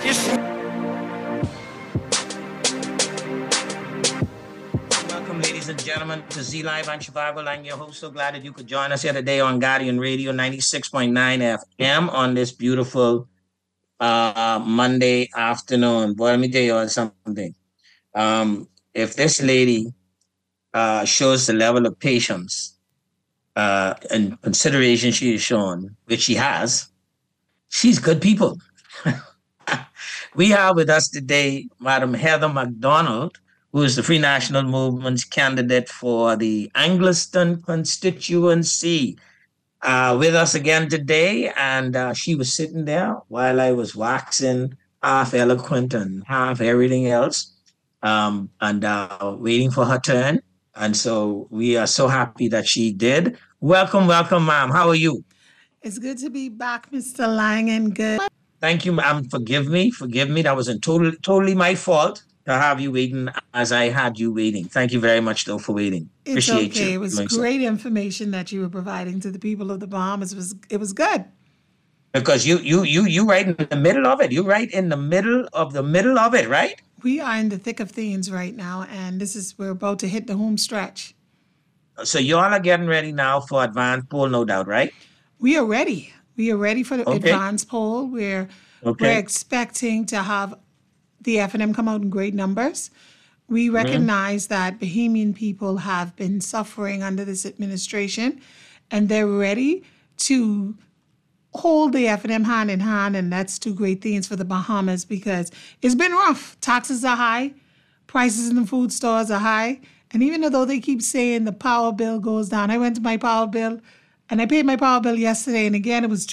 move. Welcome, ladies and gentlemen, to Z Live. I'm Shivago Lang, your host. So glad that you could join us here today on Guardian Radio 96.9 FM on this beautiful Monday afternoon. Boy, let me tell you something. If this lady shows the level of patience and consideration she has shown, which she has, she's good people. We have with us today Madam Heather McDonald, who is the Free National Movement's candidate for the Angliston constituency. with us again today, and she was sitting there while I was waxing half eloquent and half everything else, and waiting for her turn. And so we are so happy that she did. Welcome, ma'am. How are you? It's good to be back, Mr. Lang, and good. Thank you, ma'am. Forgive me. That was totally my fault to have you waiting as I had you waiting. Thank you very much, though, for waiting. It's Appreciate okay. you. It was great information that you were providing to the people of the Bahamas. It was good. Because you right in the middle of it. You're right in the middle of it, right? We are in the thick of things right now, and we're about to hit the home stretch. So you all are getting ready now for advanced poll, no doubt, right? We are ready. We are ready for the advanced poll. We're expecting to have the FNM come out in great numbers. We recognize that Bahamian people have been suffering under this administration, and they're ready to hold the FNM hand in hand, and let's do great things for the Bahamas because it's been rough. Taxes are high, prices in the food stores are high, and even though they keep saying the power bill goes down, I went to my power bill, and I paid my power bill yesterday, and again, it was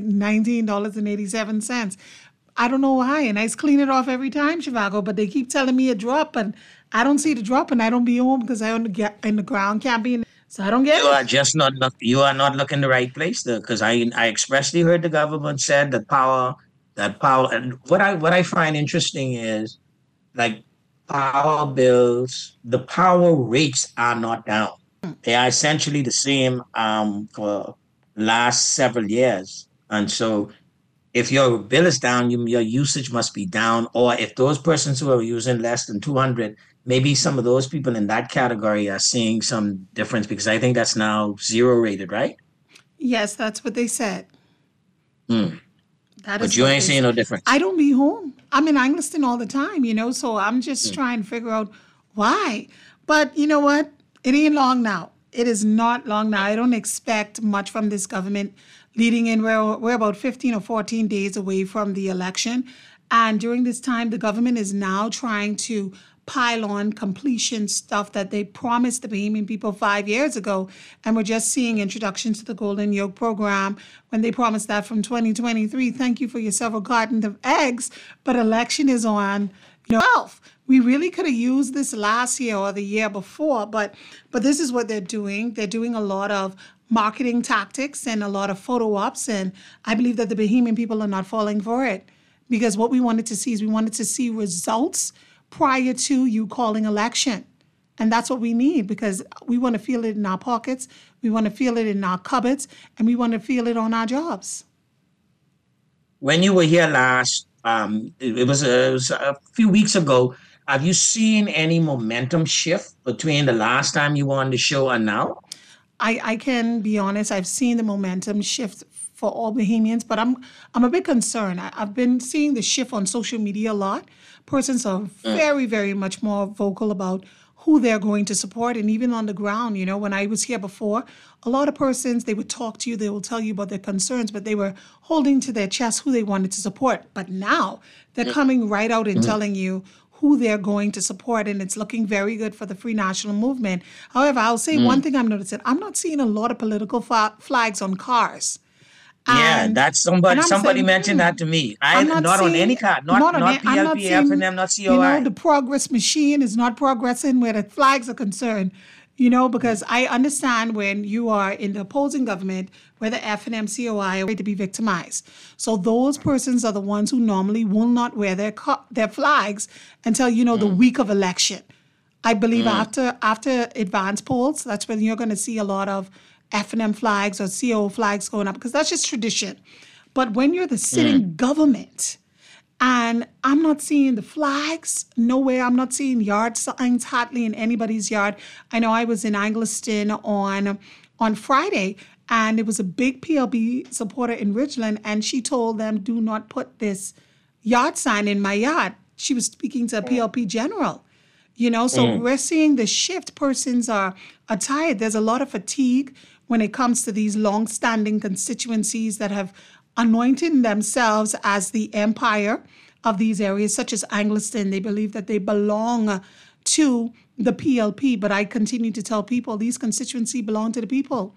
$319.87. I don't know why, and I clean it off every time, Shivago, but they keep telling me a drop, and I don't see the drop, and I don't be home because I in the ground camping. So I don't get it. You are not looking the right place, though, because I expressly heard the government said that power, and what I find interesting is, like, power bills, the power rates are not down. They are essentially the same for last several years, and so if your bill is down, your usage must be down, or if those persons who are using less than 200. Maybe some of those people in that category are seeing some difference because I think that's now 0 rated, right? Yes, that's what they said. But you ain't seeing no difference. I don't be home. I'm in Angleton all the time, so I'm just trying to figure out why. But you know what? It ain't long now. It is not long now. I don't expect much from this government leading in. We're about 15 or 14 days away from the election. And during this time, the government is now trying to pile on completion stuff that they promised the Bahamian people 5 years ago. And we're just seeing introductions to the Golden Yoke program when they promised that from 2023. Thank you for your several cartons of eggs, but election is on 12th. We really could have used this last year or the year before, but this is what they're doing. They're doing a lot of marketing tactics and a lot of photo ops, and I believe that the Bahamian people are not falling for it because what we wanted to see is we wanted to see results prior to you calling election. And that's what we need because we want to feel it in our pockets, we want to feel it in our cupboards, and we want to feel it on our jobs. When you were here last, it was a few weeks ago, have you seen any momentum shift between the last time you were on the show and now? I can be honest, I've seen the momentum shift for all Bahamians, but I'm a bit concerned. I've been seeing the shift on social media a lot. Persons are very, very much more vocal about who they're going to support. And even on the ground, when I was here before, a lot of persons, they would talk to you, they will tell you about their concerns, but they were holding to their chest who they wanted to support. But now they're coming right out and telling you who they're going to support, and it's looking very good for the Free National Movement. However, I'll say one thing I'm noticing. I'm not seeing a lot of political flags on cars. That's somebody mentioned that to me. Not on any car, not PLP, FNM, not COI. The progress machine is not progressing where the flags are concerned, because I understand when you are in the opposing government, where the FNM, COI are ready to be victimized. So those persons are the ones who normally will not wear their flags until, the week of election. I believe after advanced polls, that's when you're going to see a lot of FNM flags or CO flags going up because that's just tradition. But when you're the sitting government, and I'm not seeing the flags nowhere, I'm not seeing yard signs hardly in anybody's yard. I know I was in Angleton on Friday, and it was a big PLP supporter in Ridgeland, and she told them, do not put this yard sign in my yard. She was speaking to a PLP general. So we're seeing the shift. Persons are tired. There's a lot of fatigue when it comes to these long-standing constituencies that have anointed themselves as the empire of these areas, such as Angleton. They believe that they belong to the PLP, but I continue to tell people these constituencies belong to the people.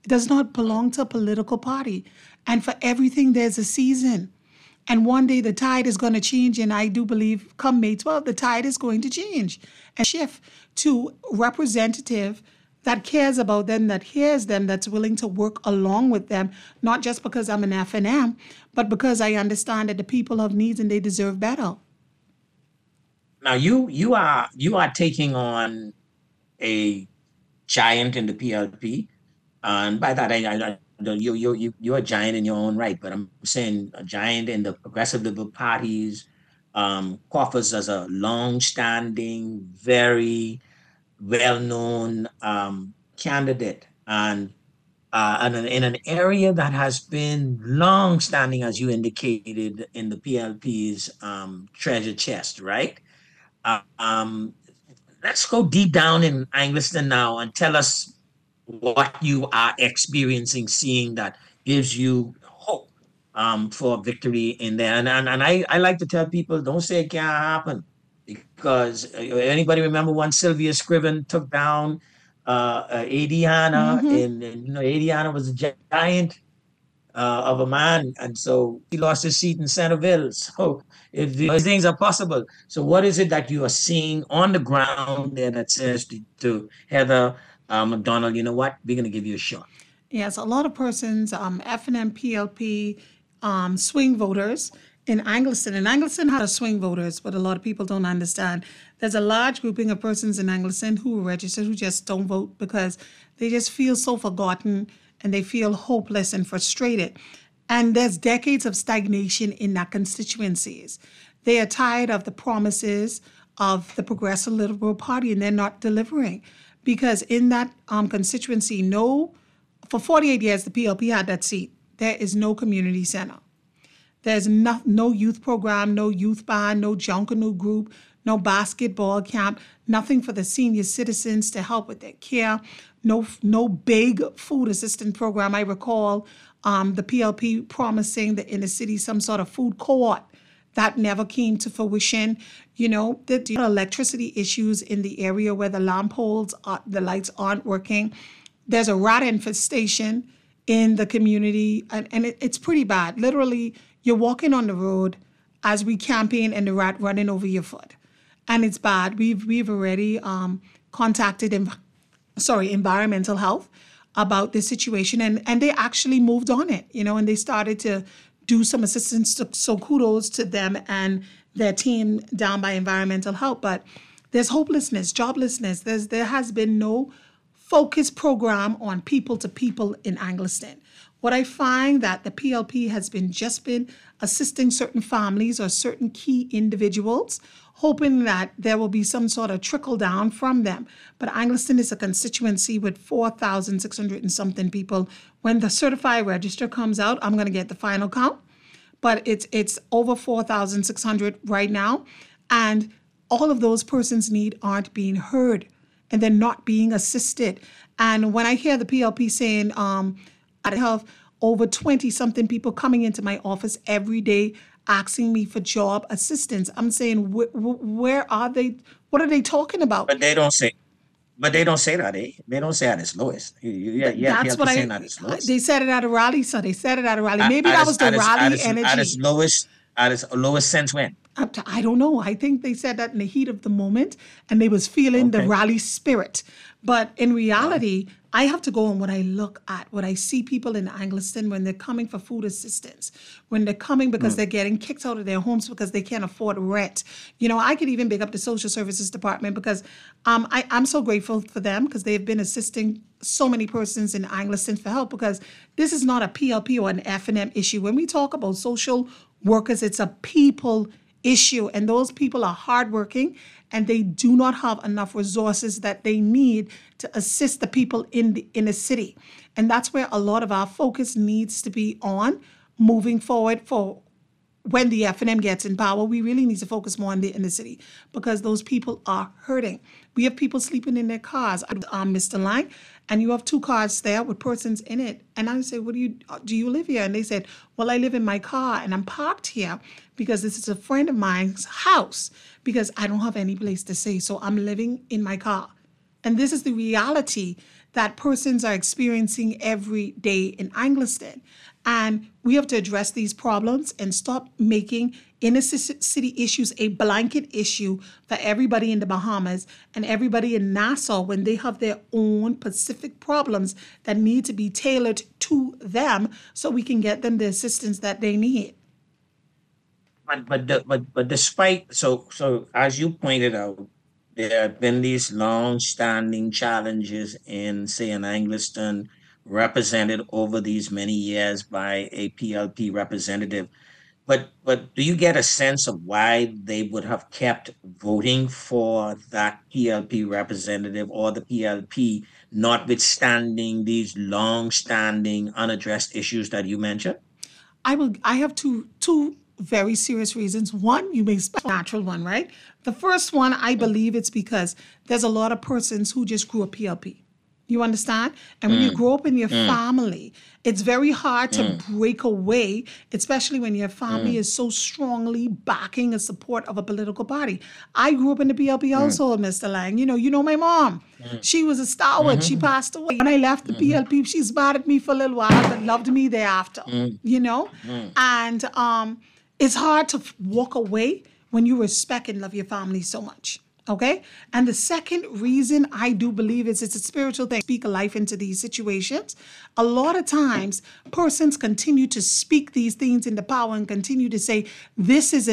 It does not belong to a political party. And for everything, there's a season. And one day the tide is going to change. And I do believe come May 12th, the tide is going to change and shift to representative that cares about them, that hears them, that's willing to work along with them, not just because I'm an F&M, but because I understand that the people have needs and they deserve better. Now you are taking on a giant in the PLP, and by that you're a giant in your own right. But I'm saying a giant in the Progressive Liberal Party's coffers as a long-standing, very well-known candidate, and in an area that has been long-standing, as you indicated, in the PLP's treasure chest, right? Let's go deep down in Angliston now and tell us what you are experiencing, seeing that gives you hope for victory in there. And I like to tell people, don't say it can't happen, because anybody remember when Sylvia Scriven took down Adiana, and Adiana was a giant of a man, and so he lost his seat in Centerville. So if these things are possible, so what is it that you are seeing on the ground there that says to Heather McDonald, you know what, we're going to give you a shot? Yes, a lot of persons, F&M, PLP, swing voters in Angliston. And Angliston has swing voters, but a lot of people don't understand. There's a large grouping of persons in Angliston who are registered who just don't vote because they just feel so forgotten and they feel hopeless and frustrated. And there's decades of stagnation in that constituencies. They are tired of the promises of the Progressive Liberal Party, and they're not delivering. Because in that constituency, for 48 years, the PLP had that seat. There is no community center. There's no youth program, no youth band, no Junkanoo group, no basketball camp, nothing for the senior citizens to help with their care, no big food assistance program. I recall the PLP promising the inner city some sort of food cohort. That never came to fruition. The electricity issues in the area where the lamp poles, the lights aren't working. There's a rat infestation in the community, and it's pretty bad. Literally, you're walking on the road as we campaign and the rat running over your foot. And it's bad. We've already contacted environmental health about this situation, and they actually moved on it, and they started to do some assistance. So kudos to them and their team down by environmental health. But there's hopelessness, joblessness. There has been no focused program on people to people in Angliston. What I find that the PLP has just been assisting certain families or certain key individuals, hoping that there will be some sort of trickle down from them. But Angliston is a constituency with 4,600 and something people. When the certified register comes out, I'm going to get the final count, but it's over 4,600 right now. And all of those persons' needs aren't being heard, and they're not being assisted. And when I hear the PLP saying, I have over 20-something people coming into my office every day asking me for job assistance, I'm saying, where are they? What are they talking about? But they don't say that, eh? They don't say that it's lowest. That's what they said it at a rally, so they said it at a rally. Maybe that was the rally energy. At its lowest since when? I don't know. I think they said that in the heat of the moment, and they was feeling the rally spirit. But in reality, I have to go on what I look at, what I see people in Angliston when they're coming for food assistance, when they're coming because they're getting kicked out of their homes because they can't afford rent. I could even big up the social services department because I'm so grateful for them because they've been assisting so many persons in Angliston for help, because this is not a PLP or an F&M issue. When we talk about social workers, it's a people issue, and those people are hardworking and they do not have enough resources that they need to assist the people in the city. And that's where a lot of our focus needs to be on moving forward. For when the F&M gets in power, we really need to focus more on the inner city because those people are hurting. We have people sleeping in their cars. Mr. Lang, and you have 2 cars there with persons in it. And I say, do you live here? And they said, well, I live in my car and I'm parked here because this is a friend of mine's house because I don't have any place to stay. So I'm living in my car. And this is the reality that persons are experiencing every day in Angliston. And we have to address these problems and stop making inner city issues a blanket issue for everybody in the Bahamas and everybody in Nassau when they have their own specific problems that need to be tailored to them so we can get them the assistance that they need. But despite so as you pointed out, there have been these long-standing challenges in, say, in Angliston, represented over these many years by a PLP representative. But do you get a sense of why they would have kept voting for that PLP representative or the PLP, notwithstanding these long-standing unaddressed issues that you mentioned? I have two very serious reasons. One, you may expect a natural one, right? The first one, I believe it's because there's a lot of persons who just grew up PLP. You understand? And when you grow up in your family, it's very hard to break away, especially when your family is so strongly backing and support of a political party. I grew up in the PLP household, Mr. Lang. You know my mom. She was a stalwart. She passed away. When I left the PLP, she's mad at me for a little while, but loved me thereafter, you know? And it's hard to walk away when you respect and love your family so much. Okay? And the second reason I do believe is it's a spiritual thing. Speak a life into these situations. A lot of times, persons continue to speak these things into power and continue to say, this is a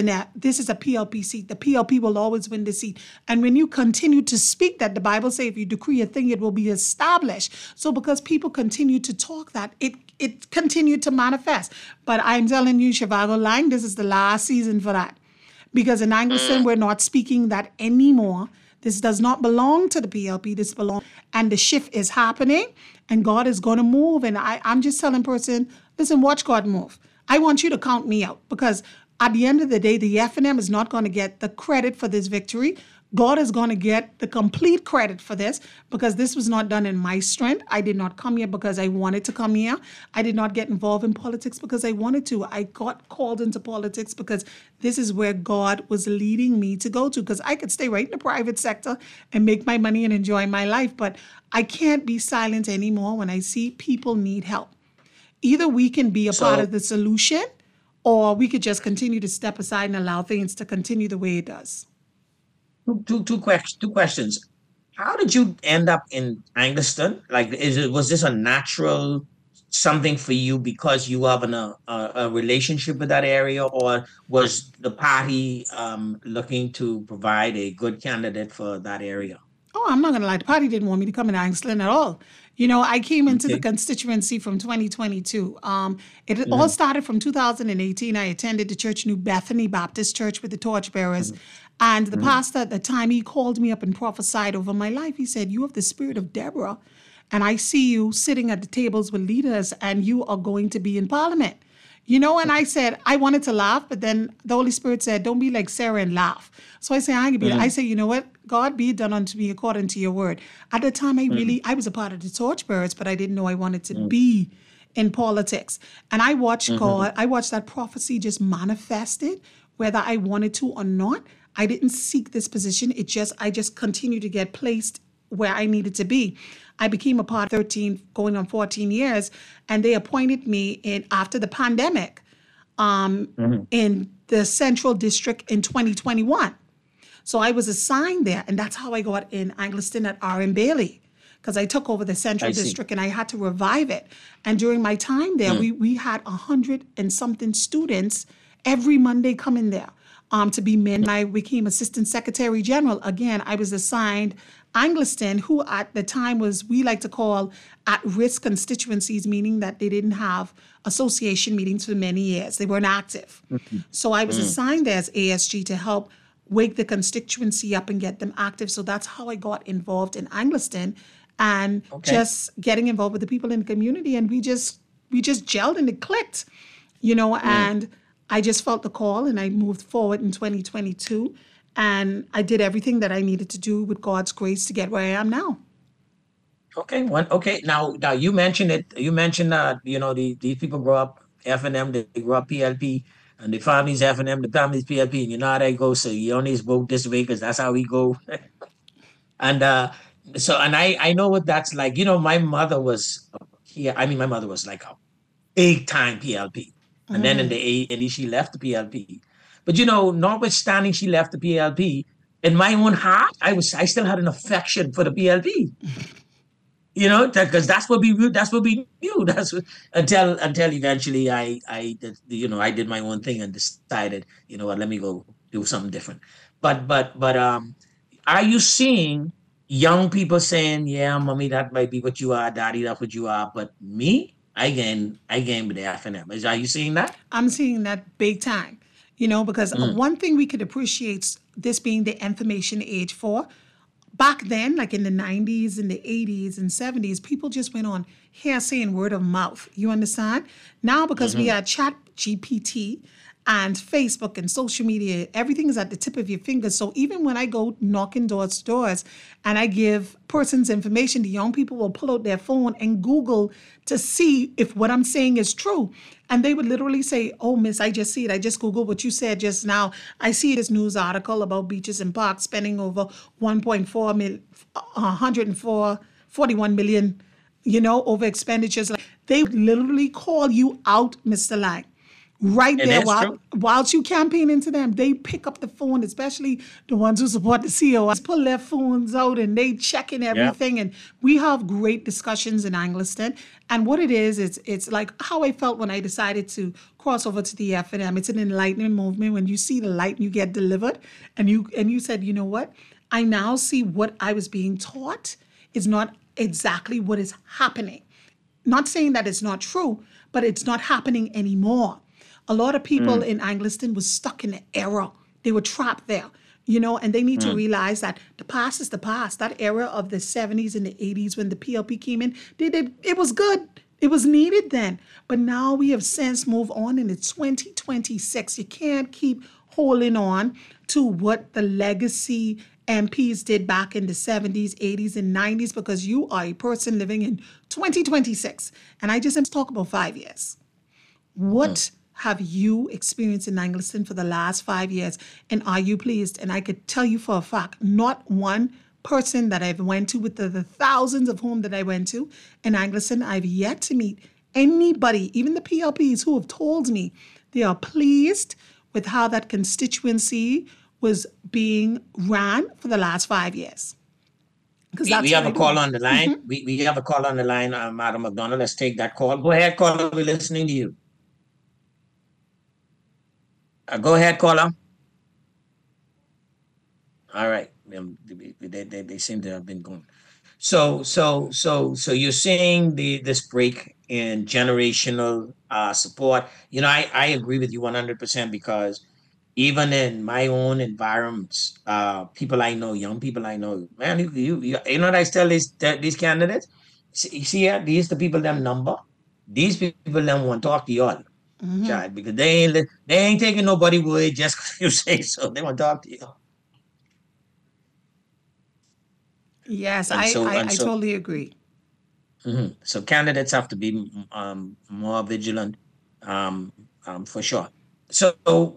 PLP seat. The PLP will always win the seat. And when you continue to speak that, the Bible says if you decree a thing, it will be established. So because people continue to talk that, it continued to manifest. But I'm telling you, Zhivago Lang, this is the last season for that. Because in Angliston, we're not speaking that anymore. This does not belong to the PLP. This belongs, and the shift is happening, and God is going to move. And I'm just telling person, listen, watch God move. I want you to count me out because at the end of the day, the FNM is not going to get the credit for this victory. God is going to get the complete credit for this because this was not done in my strength. I did not come here because I wanted to come here. I did not get involved in politics because I wanted to. I got called into politics because this is where God was leading me to go to, because I could stay right in the private sector and make my money and enjoy my life. But I can't be silent anymore when I see people need help. Either we can be a part of the solution or we could just continue to step aside and allow things to continue the way it does. Two questions. How did you end up in Angliston? Like, was this a natural something for you because you have a relationship with that area, or was the party looking to provide a good candidate for that area? Oh, I'm not going to lie. The party didn't want me to come in Angliston at all. You know, I came into the constituency from 2022. It all started from 2018. I attended the church, New Bethany Baptist Church with the torchbearers. And the pastor at the time, he called me up and prophesied over my life. He said, you have the spirit of Deborah, and I see you sitting at the tables with leaders, and you are going to be in parliament. You know, and I said, I wanted to laugh, but then the Holy Spirit said, don't be like Sarah and laugh. So I say, I say, you know what? God, be it done unto me according to your word. At the time, I was a part of the torchbearers, but I didn't know I wanted to be in politics. And I watched God, I watched that prophecy just manifested, whether I wanted to or not. I didn't seek this position. I just continued to get placed where I needed to be. I became a part of 13, going on 14 years, and they appointed me after the pandemic in the Central District in 2021. So I was assigned there, and that's how I got in Angliston at R.M. Bailey, because I took over the Central District and I had to revive it. And during my time there, we had 100 and something students every Monday coming there. To be men. I became Assistant Secretary General. Again, I was assigned Angliston, who at the time we like to call at-risk constituencies, meaning that they didn't have association meetings for many years. They weren't active. So I was assigned there as ASG to help wake the constituency up and get them active. So that's how I got involved in Angliston and just getting involved with the people in the community. And we just gelled and it clicked, you know, and I just felt the call and I moved forward in 2022 and I did everything that I needed to do with God's grace to get where I am now. Okay. Now you mentioned it. You mentioned that, you know, these people grow up FNM, they grow up PLP, and the family's FNM, the family's PLP, and you know how that goes. So you only vote this way because that's how we go. And So, and I know what that's like. You know, my mother was here. I mean, my mother was like a big time PLP. And then in the 80s, she left the PLP. But, you know, notwithstanding she left the PLP, in my own heart, I still had an affection for the PLP. You know, because that's what we knew. That's what, until eventually I did my own thing and decided, you know what, let me go do something different. But are you seeing young people saying, yeah, mommy, that might be what you are, daddy, that's what you are, but me, I game with the FNM. Are you seeing that? I'm seeing that big time, you know, because one thing we could appreciate this being the information age for, back then, like in the 90s and the 80s and 70s, people just went on hearsay and word of mouth. You understand? Now, because we have Chat GPT and Facebook and social media, everything is at the tip of your fingers. So even when I go knocking doors to doors and I give persons information, the young people will pull out their phone and Google to see if what I'm saying is true. And they would literally say, oh, miss, I just see it. I just Googled what you said just now. I see this news article about beaches and parks spending over 41 million, you know, over expenditures. Like, they would literally call you out, Mr. Lang. Right there, whilst you campaigning to them, they pick up the phone, especially the ones who support the COIs, pull their phones out and they checking everything. And we have great discussions in Angliston. And what it is, it's like how I felt when I decided to cross over to the FNM. It's an enlightening movement when you see the light and you get delivered. And you said, you know what? I now see what I was being taught is not exactly what is happening. Not saying that it's not true, but it's not happening anymore. A lot of people in Angliston was stuck in the era. They were trapped there, you know, and they need to realize that the past is the past. That era of the 70s and the 80s when the PLP came in, it was good. It was needed then. But now we have since moved on and it's 2026. You can't keep holding on to what the legacy MPs did back in the 70s, 80s, and 90s because you are a person living in 2026. And I just talk about 5 years. What have you experienced in Angliston for the last 5 years? And are you pleased? And I could tell you for a fact, not one person that I've went to with the thousands of whom that I went to in Angliston, I've yet to meet anybody, even the PLPs, who have told me they are pleased with how that constituency was being ran for the last 5 years. We have a call on the line. We have a call on the line, Madam McDonald. Let's take that call. Go ahead, caller. We're listening to you. Go ahead, caller. All right. They seem to have been going. So you're seeing this break in generational support. You know, I agree with you 100% because even in my own environments, people I know, young people I know, man, you know what I tell these candidates? See here, these the people them number. These people them want to talk to y'all. Child, because they ain't taking nobody word just because you say so. They want to talk to you. Yes, I totally agree. So candidates have to be more vigilant, for sure. So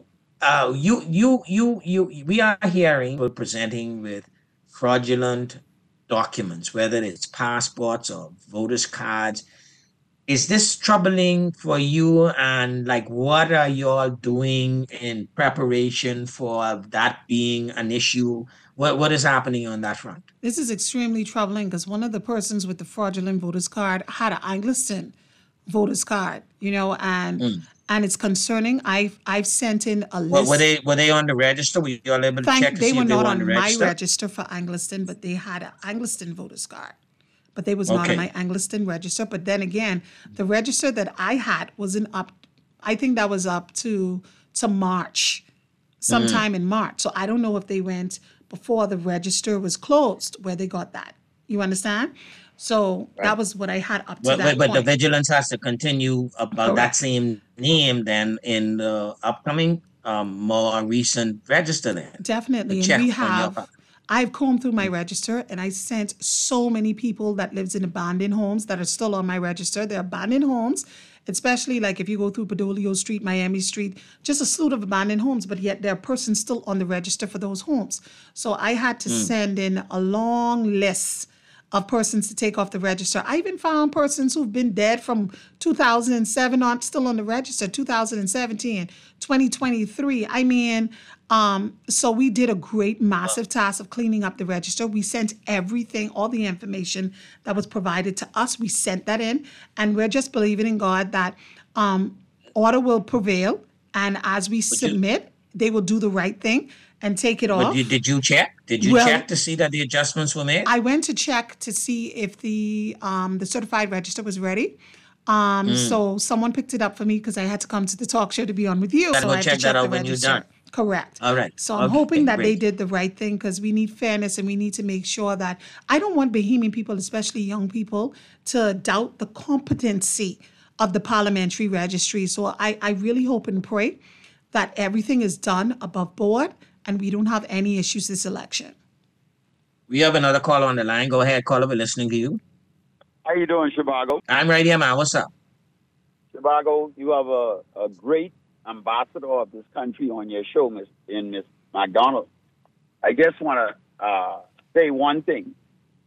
we are hearing we're presenting with fraudulent documents, whether it's passports or voters' cards. Is this troubling for you? And like, what are you all doing in preparation for that being an issue? What is happening on that front? This is extremely troubling because one of the persons with the fraudulent voters card had an Angliston voters card, you know, and it's concerning. I've sent in a list. Were they on the register? Were you all able to check to see if they were on the register? My register for Angliston, but they had an Angliston voters card. But they was not on my Angliston register. But then again, the register that I had wasn't up. I think that was up to March, sometime in March. So I don't know if they went before the register was closed where they got that. You understand? So that was what I had up to that point. But the vigilance has to continue about that same name then in the upcoming more recent register then. Definitely. And we have... I've combed through my register and I sent so many people that lives in abandoned homes that are still on my register. They're abandoned homes, especially like if you go through Padolio Street, Miami Street, just a slew of abandoned homes, but yet there are persons still on the register for those homes. So I had to send in a long list of persons to take off the register. I even found persons who've been dead from 2007 on, still on the register, 2017, 2023. I mean, so we did a great, massive task of cleaning up the register. We sent everything, all the information that was provided to us. We sent that in, and we're just believing in God that order will prevail. And as we submit, they will do the right thing and take it off. Did you check? Did you check to see that the adjustments were made? I went to check to see if the certified register was ready. So someone picked it up for me because I had to come to the talk show to be on with you. So I had check to check that out the when register. you're done. Correct. All right. So I'm hoping that they did the right thing because we need fairness and we need to make sure that I don't want Bahamian people, especially young people, to doubt the competency of the parliamentary registry. So I really hope and pray that everything is done above board and we don't have any issues this election. We have another caller on the line. Go ahead, caller. We're listening to you. How you doing, Shivago? I'm right here, man. What's up? Shivago, you have a great ambassador of this country on your show, Miss McDonald. I just want to say one thing.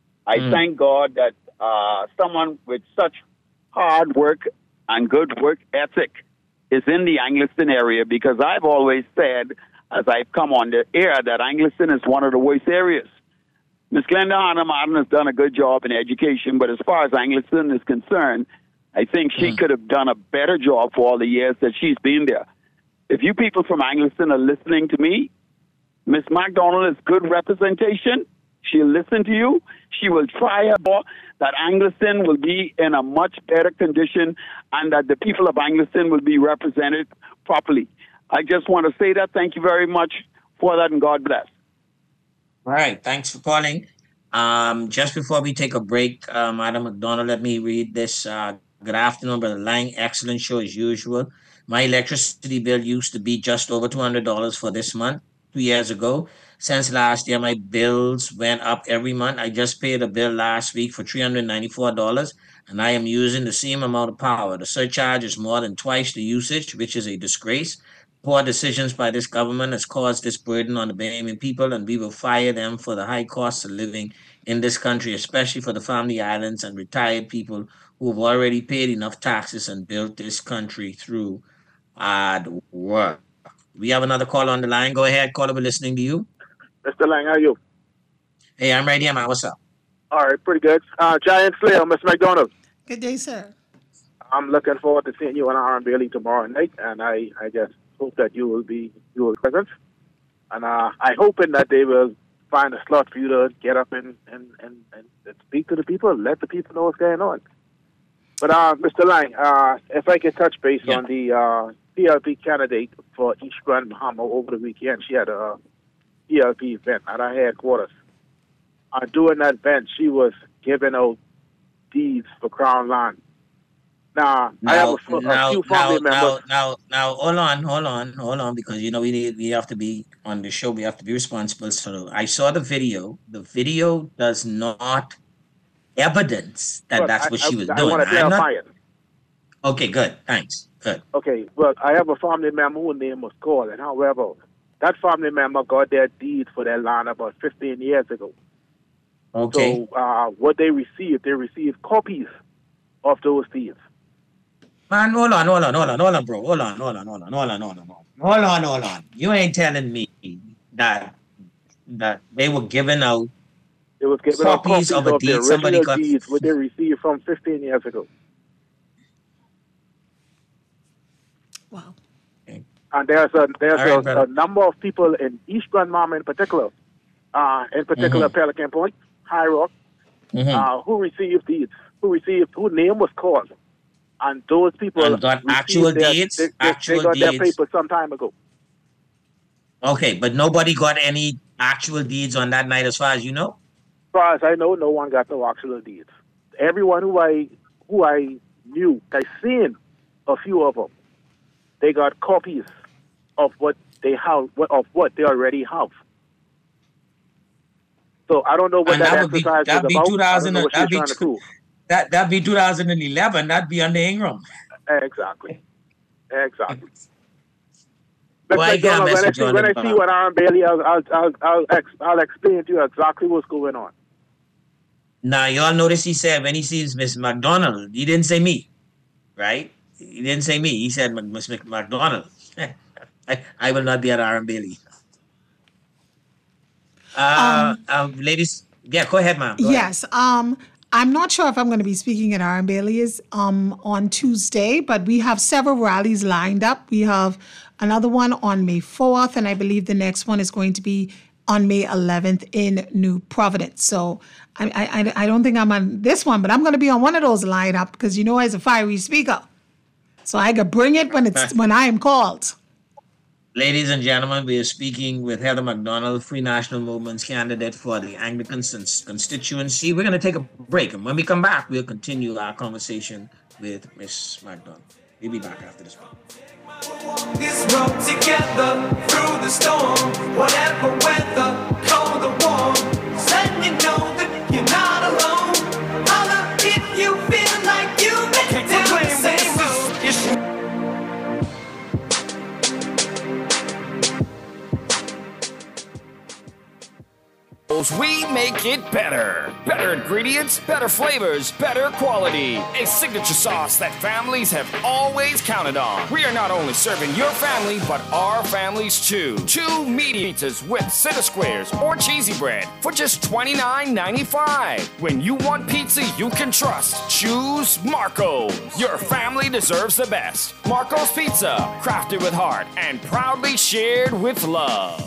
I thank God that someone with such hard work and good work ethic is in the Anglican area, because I've always said, as I've come on the air, that Anglican is one of the worst areas. Miss Glenda Hanna Martin has done a good job in education, but as far as Anglican is concerned, I think she could have done a better job for all the years that she's been there. If you people from Anglican are listening to me, Miss McDonald is good representation. She'll listen to you. She will try her best that Anglican will be in a much better condition and that the people of Anglican will be represented properly. I just want to say that. Thank you very much for that, and God bless. All right. Thanks for calling. Just before we take a break, Madam McDonald, let me read this. Good afternoon, Brother Lang. Excellent show as usual. My electricity bill used to be just over $200 for this month. 2 years ago. Since last year, my bills went up every month. I just paid a bill last week for $394, and I am using the same amount of power. The surcharge is more than twice the usage, which is a disgrace. Poor decisions by this government has caused this burden on the Bahamian people, and we will fire them for the high cost of living in this country, especially for the family islands and retired people who have already paid enough taxes and built this country through hard work. We have another caller on the line. Go ahead, caller. We're listening to you. Mr. Lang, how are you? Hey, I'm right here, man. What's up? All right, pretty good. Giant Slayer, Mr. McDonald. Good day, sir. I'm looking forward to seeing you on R&B tomorrow night, and I just hope that you will be present. And I'm hoping that they will find a slot for you to get up and speak to the people, let the people know what's going on. But Mr. Lang, if I could touch base on the PLP candidate for East Grand Bahama over the weekend. She had a PLP event at our headquarters. During that event, she was giving out deeds for Crown land. Now, I have a few family members. Now, hold on, because we have to be on the show. We have to be responsible. So I saw the video. The video does not evidence that that's what she was doing. I want to clarify it. Okay, good. Thanks. Good. Okay, well, I have a family member whose name was called, and however, that family member got their deed for their land about 15 years ago. Okay. So what they received copies of those deeds. Man, hold on, bro. Hold on. You ain't telling me that they were giving out copies of a deed somebody got. Deeds what they received from 15 years ago. Wow. Okay. And there's a number of people in East Grand Bahama in particular, Pelican Point, High Rock, who received deeds, whose name was called. And those people got actual deeds? They got their papers some time ago. Okay, but nobody got any actual deeds on that night as far as you know? As far as I know, no one got no actual deeds. Everyone who I knew, I seen a few of them, they got copies of what they have, of what they already have. So I don't know what that exercise is about. That'd be 2011. That'd be under Ingram. Exactly. When Well, I see what Aaron Bailey, I'll explain to you exactly what's going on. Now, you all notice he said when he sees Miss McDonald, he didn't say me, right? He didn't say me. He said Miss McDonald. I will not be at R.M. Bailey. Ladies, yeah, go ahead, ma'am. Yes. I'm not sure if I'm going to be speaking at R.M. Bailey's on Tuesday, but we have several rallies lined up. We have another one on May 4th, and I believe the next one is going to be on May 11th in New Providence. So I don't think I'm on this one, but I'm going to be on one of those lineup because you know, as a fiery speaker, so I can bring it when I am called. Ladies and gentlemen, we are speaking with Heather McDonald, Free National Movement's candidate for the Anglican constituency. We're going to take a break, and when we come back, we'll continue our conversation with Miss McDonald. We'll be back after this one. This road together through the storm, whatever weather, cold or warm. Letting you know that you're not alone. Holla if you feel like you make it down the same road. We make it better. Better ingredients, better flavors, better quality. A signature sauce that families have always counted on. We are not only serving your family, but our families too. 2 meaty pizzas with center squares or cheesy bread for just $29.95. When you want pizza you can trust, choose Marco's. Your family deserves the best. Marco's Pizza, crafted with heart and proudly shared with love.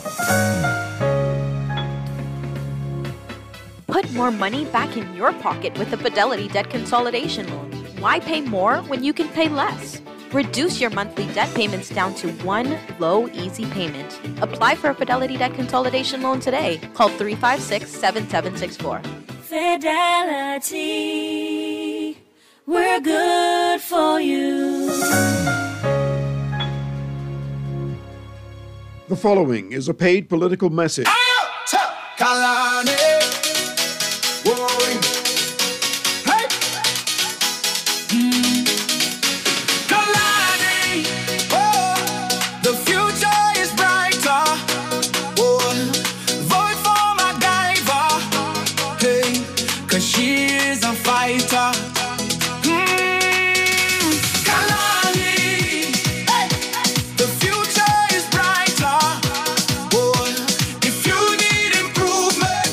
Put more money back in your pocket with the Fidelity Debt Consolidation Loan. Why pay more when you can pay less? Reduce your monthly debt payments down to one low, easy payment. Apply for a Fidelity Debt Consolidation Loan today. Call 356-7764. Fidelity, we're good for you. The following is a paid political message. Kalani. Hey! Kalani! Oh, the future is brighter. Oh, vote for MacGyver. Hey, 'cause she is a fighter. Kalani! Hey! The future is brighter. Oh, if you need improvement,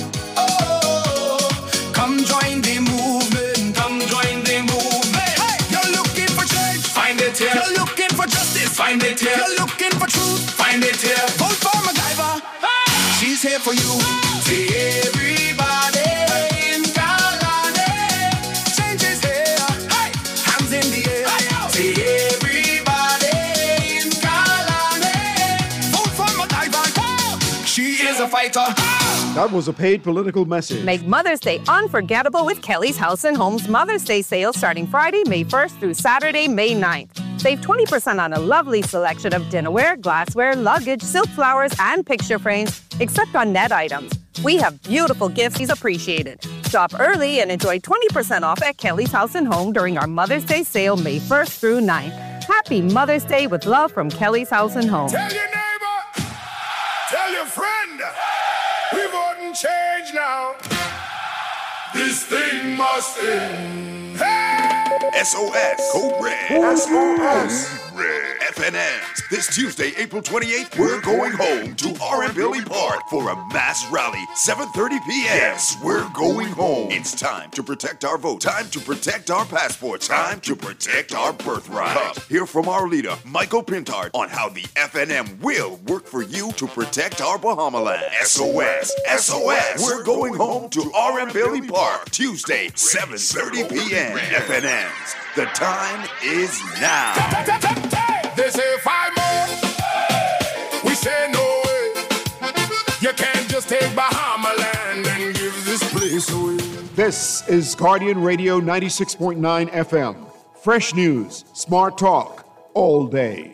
come join the movement. Come join the movement. Hey, you're looking for change, find it here. You're looking for justice, find it here. You're looking for truth, find it here. Vote for MacGyver. She's here for you. See everybody in Kalani. Change is here. Hey, hands in the air. See everybody in Kalani. Vote for MacGyver. She is a fighter. That was a paid political message. Make Mother's Day unforgettable with Kelly's House and Home's Mother's Day sale starting Friday, May 1st through Saturday, May 9th. Save 20% on a lovely selection of dinnerware, glassware, luggage, silk flowers, and picture frames, except on net items. We have beautiful gifts appreciated. Shop early and enjoy 20% off at Kelly's House and Home during our Mother's Day sale May 1st through 9th. Happy Mother's Day with love from Kelly's House and Home. Tell your neighbor, tell your friend, we wouldn't change now. This thing must end. Hey! SOS Code Red. SOS FNMs. This Tuesday, April 28th, we're going home to R.M. Bailey Park for a mass rally, 7:30 p.m. Yes, we're going home. It's time to protect our vote. Time to protect our passports. Time to protect our birthright. Come, hear from our leader, Michael Pintard, on how the FNM will work for you to protect our Bahama land. SOS. SOS. We're going home to R.M. Bailey Park, Tuesday, 7:30 p.m. FNMs. The time is now. They say 5 more. We say no way. You can't just take Bahama land and give this place away. This is Guardian Radio 96.9 FM. Fresh news, smart talk, all day.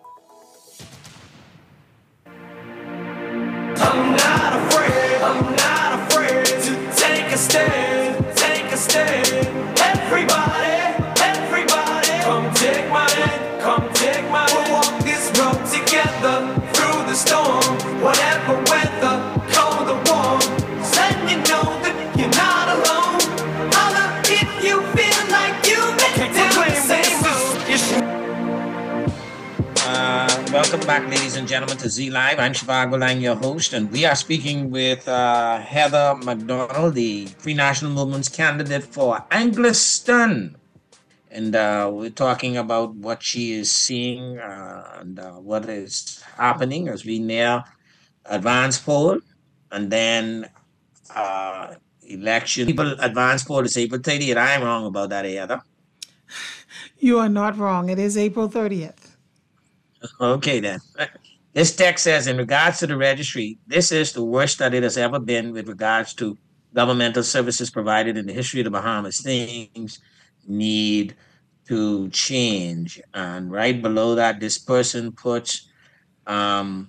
I'm not afraid to take a stand, take a stand. Everybody, come take my hand, come take my hand. We'll walk this road together through the storm, whatever weather, cold or warm. Letting you know that you're not alone. Welcome back, ladies and gentlemen, to Z Live. I'm Shivago Lang, your host, and we are speaking with Heather McDonald, the Free National Movement's candidate for Angliston. And we're talking about what she is seeing and what is happening as we near advance poll. And then election. People advance poll is April 30th. I'm wrong about that, Heather. You are not wrong. It is April 30th. Okay, then. This text says, in regards to the registry, this is the worst that it has ever been with regards to governmental services provided in the history of the Bahamas. Things need to change. And right below that, this person puts the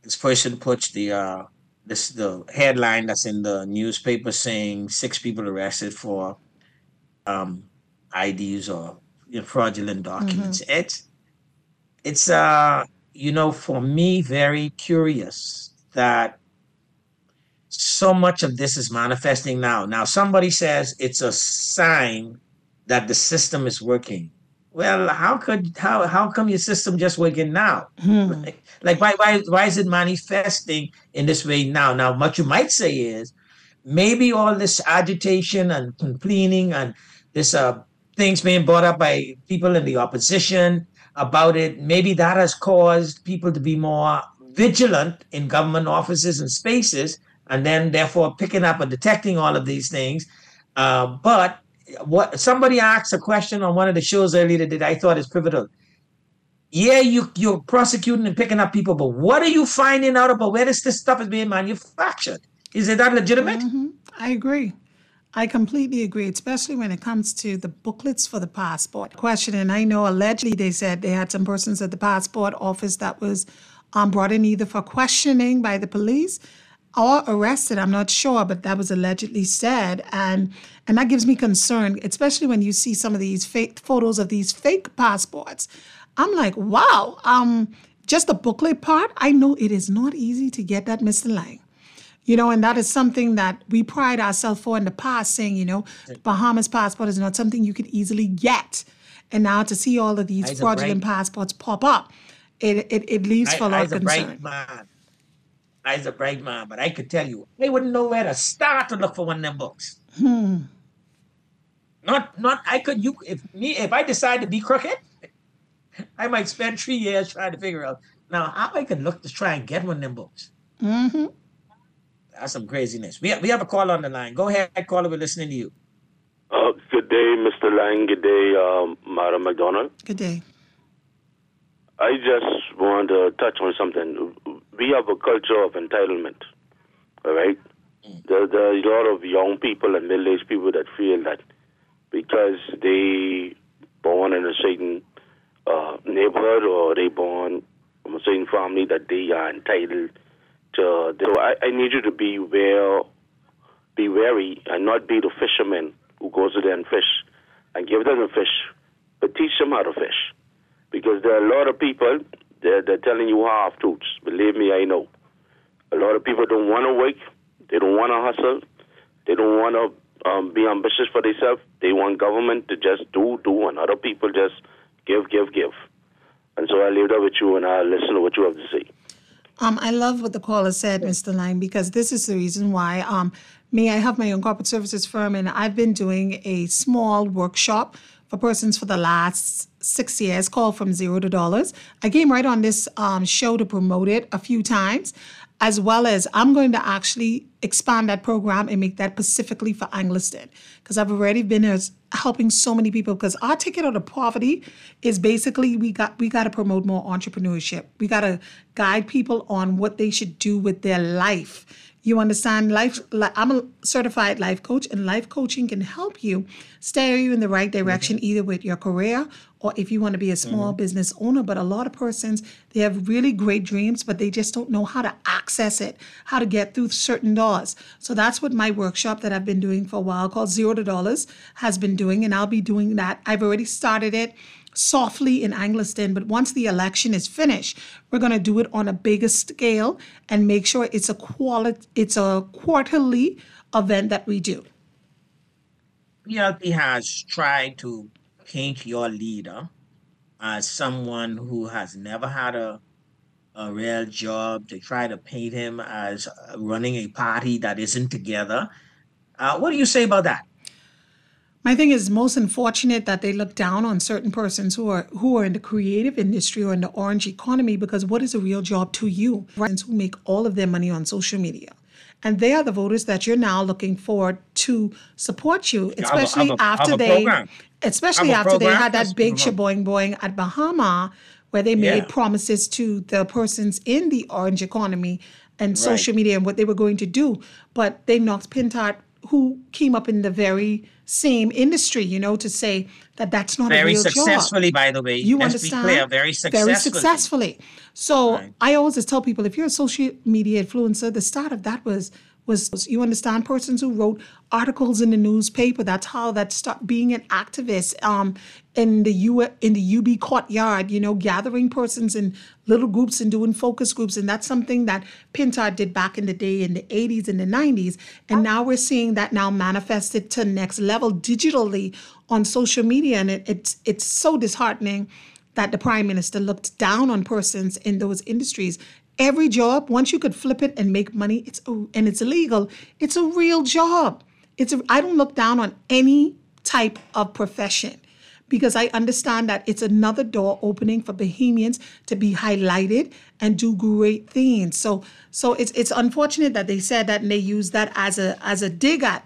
headline that's in the newspaper saying 6 people arrested for IDs or fraudulent documents. Mm-hmm. It's for me, very curious that so much of this is manifesting now. Now, somebody says it's a sign that the system is working. Well, how come your system just working now? Like why is it manifesting in this way now? Now, what you might say is maybe all this agitation and complaining and this things being brought up by people in the opposition about it, maybe that has caused people to be more vigilant in government offices and spaces, and then therefore picking up and detecting all of these things. But what somebody asked a question on one of the shows earlier that I thought is pivotal. Yeah, you're prosecuting and picking up people, but what are you finding out about where this stuff is being manufactured? Is it that legitimate? Mm-hmm. I agree. I completely agree, especially when it comes to the booklets for the passport question. And I know allegedly they said they had some persons at the passport office that was brought in either for questioning by the police or arrested. I'm not sure, but that was allegedly said. And that gives me concern, especially when you see some of these fake photos of these fake passports. I'm like, wow, just the booklet part, I know it is not easy to get that, Mr. Lang. And that is something that we pride ourselves for in the past, saying, Bahamas passport is not something you could easily get. And now to see all of these fraudulent passports pop up, it leaves for a lot of concern. I's a bright man, but I could tell you, I wouldn't know where to start to look for one of them books. If I decide to be crooked, I might spend 3 years trying to figure out now how I could look to try and get one of them books. Mm-hmm. That's some craziness. We have a call on the line. Go ahead, caller. We're listening to you. Good day, Mr. Lang. Good day, Madam McDonald. Good day. I just want to touch on something. We have a culture of entitlement, all right? There's a lot of young people and middle-aged people that feel that because they born in a certain neighborhood or they born from a certain family that they are entitled to. So I need you to be wary and not be the fisherman who goes to there and fish and give them a fish, but teach them how to fish. Because there are a lot of people, they're telling you half-truths. Believe me, I know. A lot of people don't want to work. They don't want to hustle. They don't want to be ambitious for themselves. They want government to just do, and other people just give. And so I leave that with you, and I'll listen to what you have to say. I love what the caller said, Mr. Lang, because this is the reason why I have my own corporate services firm, and I've been doing a small workshop for persons for the last 6 years called From Zero to Dollars. I came right on this show to promote it a few times, as well as I'm going to actually expand that program and make that specifically for Angliston, because I've already been helping so many people, because our ticket out of poverty is basically we got to promote more entrepreneurship. We got to guide people on what they should do with their life. You understand? I'm a certified life coach, and life coaching can help you steer you in the right direction, either with your career or if you want to be a small business owner. But a lot of persons, they have really great dreams, but they just don't know how to access it, how to get through certain doors. So that's what my workshop that I've been doing for a while called Zero to Dollars has been doing, and I'll be doing that. I've already started it softly in Angliston, but once the election is finished, we're going to do it on a bigger scale and make sure it's a quarterly event that we do. PLP has tried to paint your leader as someone who has never had a a real job. They try to paint him as running a party that isn't together. What do you say about that? My thing is most unfortunate that they look down on certain persons who are in the creative industry or in the orange economy, because what is a real job to you? Friends who make all of their money on social media. And they are the voters that you're now looking forward to support you, especially after they had that big shaboing boing at Bahama, where they made promises to the persons in the orange economy and social media and what they were going to do. But they knocked Pintard, who came up in the very same industry, to say that that's not a real job. Very successfully, by the way. You understand? Be clear, very successfully. So I always tell people, if you're a social media influencer, the start of that was you understand, persons who wrote articles in the newspaper. That's how that started being an activist in the UB courtyard, gathering persons in little groups and doing focus groups. And that's something that Pintard did back in the day in the 80s and the 90s. And now we're seeing that now manifested to next level digitally on social media. And it's so disheartening that the Prime Minister looked down on persons in those industries. Every job, once you could flip it and make money, and it's illegal, it's a real job. I don't look down on any type of profession, because I understand that it's another door opening for Bahamians to be highlighted and do great things. So it's unfortunate that they said that and they used that as a dig at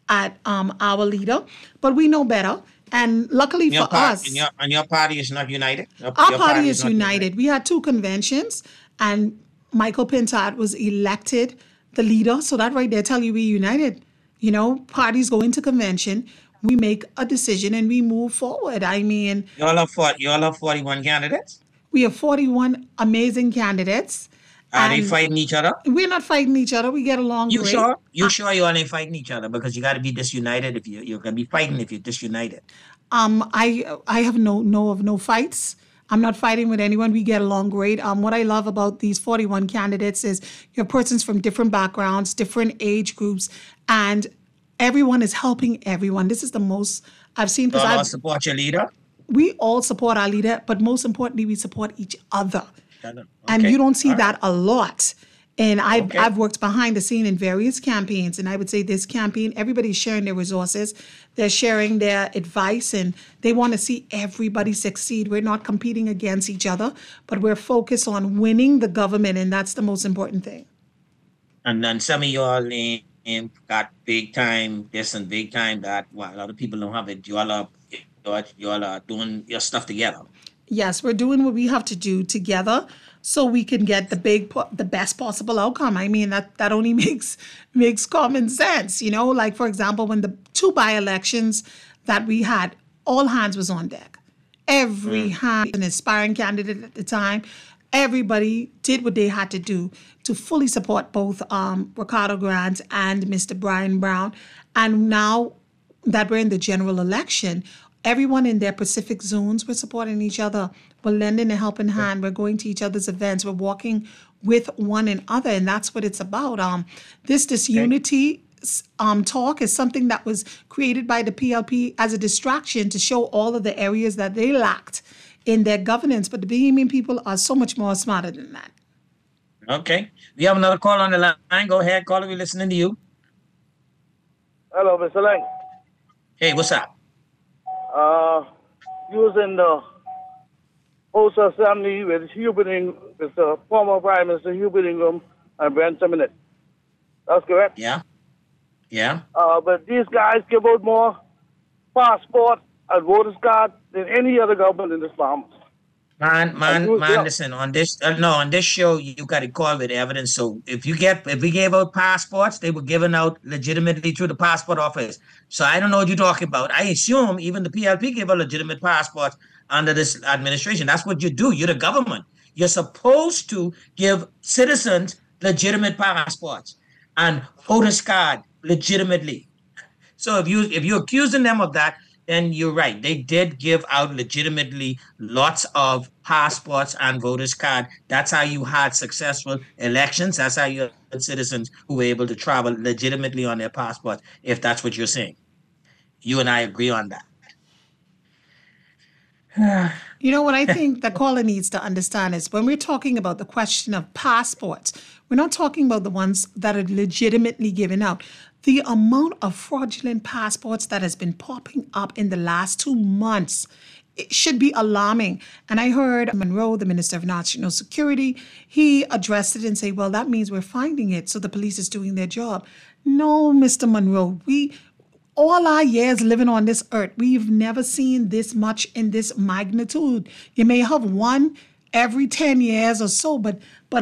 our leader, but we know better. And luckily for us, and your party is not united. Our party is united. We had 2 conventions, and Michael Pintard was elected the leader. So that right there tell you we united. Parties go into convention, we make a decision, and we move forward. I mean, you all have 41 candidates. We have 41 amazing candidates. Are they fighting each other? We're not fighting each other. We get along great. Sure? You sure you ain't fighting each other? Because you got to be disunited if you're going to be fighting if you're disunited. I have no fights. I'm not fighting with anyone. We get along great. What I love about these 41 candidates is you have persons from different backgrounds, different age groups, and everyone is helping everyone. This is the most I've seen. Because I support your leader? We all support our leader, but most importantly, we support each other. Okay. And you don't see that a lot. And I've worked behind the scene in various campaigns, and I would say this campaign, everybody's sharing their resources, they're sharing their advice, and they want to see everybody succeed. We're not competing against each other, but we're focused on winning the government, and that's the most important thing. And then some of y'all got big time this and big time that. Well, a lot of people don't have it. Y'all are doing your stuff together. Yes, we're doing what we have to do together so we can get the best possible outcome. I mean, that only makes common sense, Like, for example, when the 2 by-elections that we had, all hands was on deck. Every hand, an aspiring candidate at the time, everybody did what they had to do to fully support both Ricardo Grant and Mr. Brian Brown. And now that we're in the general election, everyone in their Pacific zones, we're supporting each other. We're lending a helping hand. We're going to each other's events. We're walking with one another, and that's what it's about. This disunity talk is something that was created by the PLP as a distraction to show all of the areas that they lacked in their governance. But the Bahamian people are so much more smarter than that. Okay. We have another call on the line. Go ahead, caller. We're listening to you. Hello, Mr. Lang. Hey, what's up? You was in the House Assembly with the former Prime Minister Hubert Ingham and Brent Minute. That's correct? Yeah. But these guys give out more passport and voters card than any other government in this Bahamas. Man, listen, on this show, you got to call with evidence. So if we gave out passports, they were given out legitimately through the passport office. So I don't know what you're talking about. I assume even the PLP gave out legitimate passports under this administration. That's what you do. You're the government. You're supposed to give citizens legitimate passports and voters card legitimately. So if you're accusing them of that, then you're right. They did give out legitimately lots of passports and voters card. That's how you had successful elections. That's how you had citizens who were able to travel legitimately on their passports, if that's what you're saying. You and I agree on that. You know what I think the caller needs to understand is when we're talking about the question of passports, we're not talking about the ones that are legitimately given out. The amount of fraudulent passports that has been popping up in the last 2 months, it should be alarming. And I heard Monroe, the Minister of National Security, he addressed it and said, well, that means we're finding it, so the police is doing their job. No, Mr. Monroe, all our years living on this earth, we've never seen this much in this magnitude. You may have one every 10 years or so, but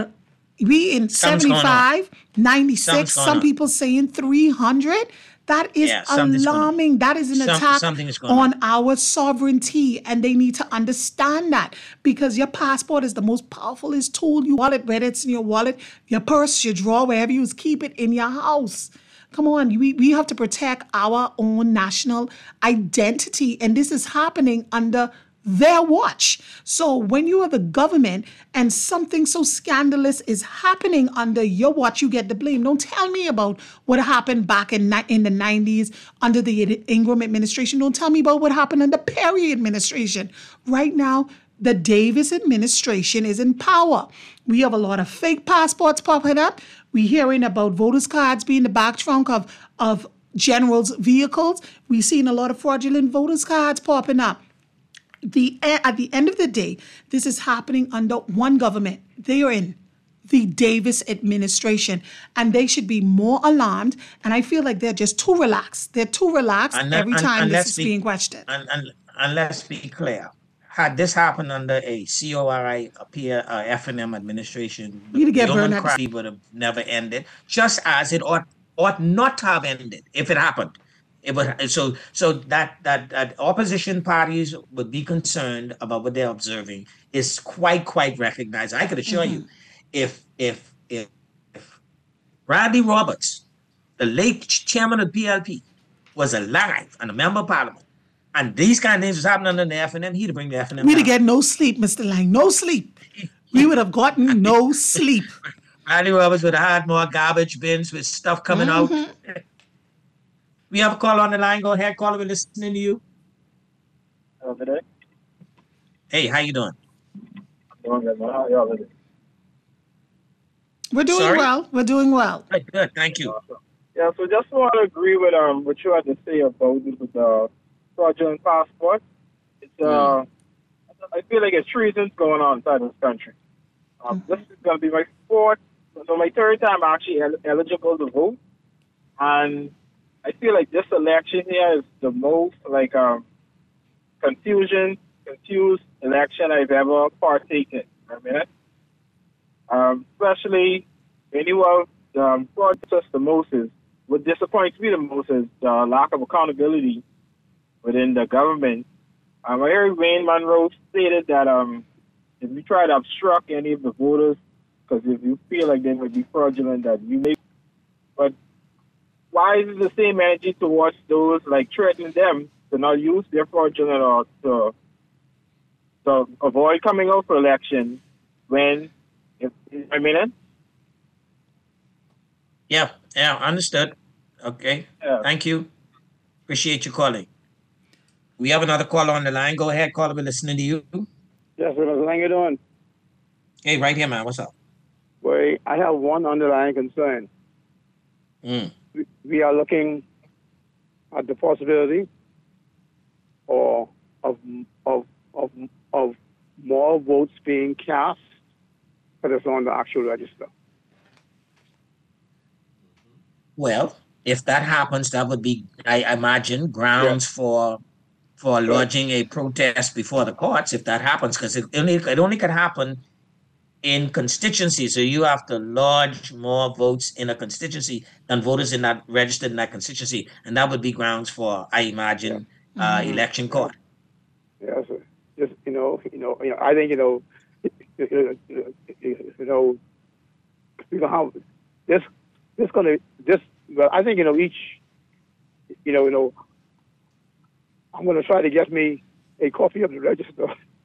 we in 75, 96, some people saying 300. That is alarming. That is an attack on our sovereignty, and they need to understand that, because your passport is the most powerful tool you wallet, whether it's in your wallet, your purse, your drawer, wherever you keep it in your house. Come on, we have to protect our own national identity, and this is happening under their watch. So when you are the government and something so scandalous is happening under your watch, you get the blame. Don't tell me about what happened back in the 90s under the Ingram administration. Don't tell me about what happened under Perry administration. Right now, the Davis administration is in power. We have a lot of fake passports popping up. We're hearing about voters' cards being the back trunk of generals' vehicles. We've seen a lot of fraudulent voters' cards popping up. At the end of the day, this is happening under one government. They are in the Davis administration, and they should be more alarmed. And I feel like they're just too relaxed. They're too relaxed every time this is being questioned. And let's be clear. Had this happened under a CORI, F&M administration, the human cry would have never ended, just as it ought not to have ended if it happened. It would, so that opposition parties would be concerned about what they're observing is quite recognized. I can assure you, if Bradley Roberts, the late chairman of PLP, was alive and a member of parliament, and these kind of things was happening under the F&M, he'd bring the F&M. We'd get no sleep, Mr. Lang, no sleep. We would have gotten no sleep. Bradley Roberts would have had more garbage bins with stuff coming out. We have a call on the line. Go ahead, caller. We're listening to you. Hello, hey, how you doing? Doing good, man. How y'all doing? We're doing well. We're doing well. Good, thank you. Yeah, so just want to agree with what you had to say about the fraudulent passport. It's I feel like it's treasons going on inside this country. This is going to be my third time actually eligible to vote, and I feel like this election here is the most confused election I've ever partaken. Especially when you have fraud the most is what disappoints me the most is the lack of accountability within the government. I heard Wayne Monroe stated that if you try to obstruct any of the voters, because if you feel like they would be fraudulent, that you may. But why is it the same energy towards those threatening them to not use their fraudulent or to avoid coming out for election when, Yeah, understood. Okay, Thank you. Appreciate you calling. We have another caller on the line. Go ahead, caller. We're listening to you. Yes, sir. How you doing? Hey, right here, man. What's up? Well, I have one underlying concern. We are looking at the possibility of more votes being cast that is on the actual register. Well, if that happens, that would be, I imagine, grounds for lodging a protest before the courts if that happens, because it only can happen in constituencies. So you have to lodge more votes in a constituency than voters in that registered in that constituency, and that would be grounds for, I imagine, election court. Yes, sir. Just I think how this well, I think each I'm going to try to get me a copy of the register.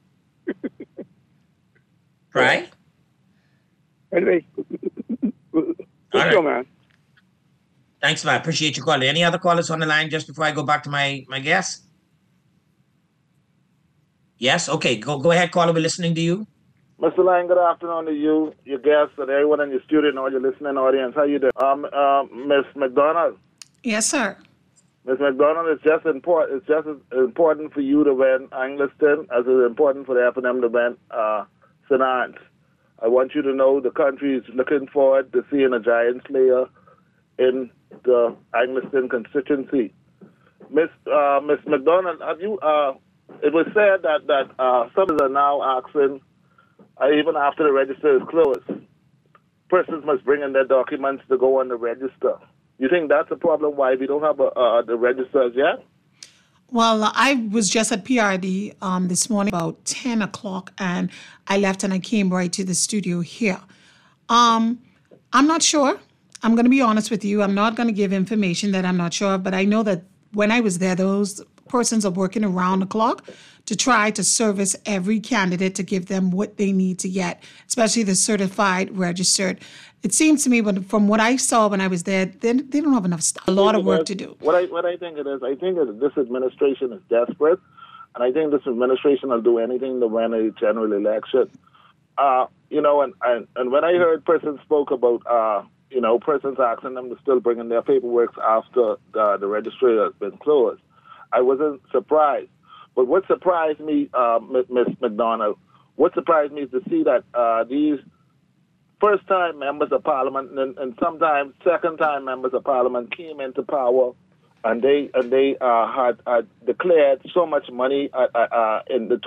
Right. Anyway, go, man. Thanks, man. Appreciate you calling. Any other callers on the line just before I go back to my guest? Yes. Okay. Go ahead, caller. We're listening to you. Mr. Lang, good afternoon to you, your guests, and everyone in your studio and all your listening audience. How you doing? Miss McDonald. Yes, sir. Ms. McDonald, it's just as important for you to win Angliston as it is important for the F&M to win St. Anne's. I want you to know the country is looking forward to seeing a giant slayer in the Angliston constituency. Miss McDonald, have you? It was said that some are now asking, even after the register is closed, persons must bring in their documents to go on the register. You think that's a problem why we don't have the registers yet? Well, I was just at PRD this morning about 10 o'clock, and I left and I came right to the studio here. I'm not sure. I'm going to be honest with you. I'm not going to give information that I'm not sure of, but I know that when I was there, those persons are working around the clock to try to service every candidate to give them what they need to get, especially the certified, registered. It seems to me, from what I saw when I was there, they don't have enough stuff, a lot of work to do. What I think it is, I think that this administration is desperate, and I think this administration will do anything to win a general election. And when I heard persons spoke about, persons asking them to still bring in their paperwork after the registry has been closed, I wasn't surprised. But what surprised me, Ms. McDonald, what surprised me is to see that these first-time members of Parliament and sometimes second-time members of Parliament came into power, and they had declared so much money in the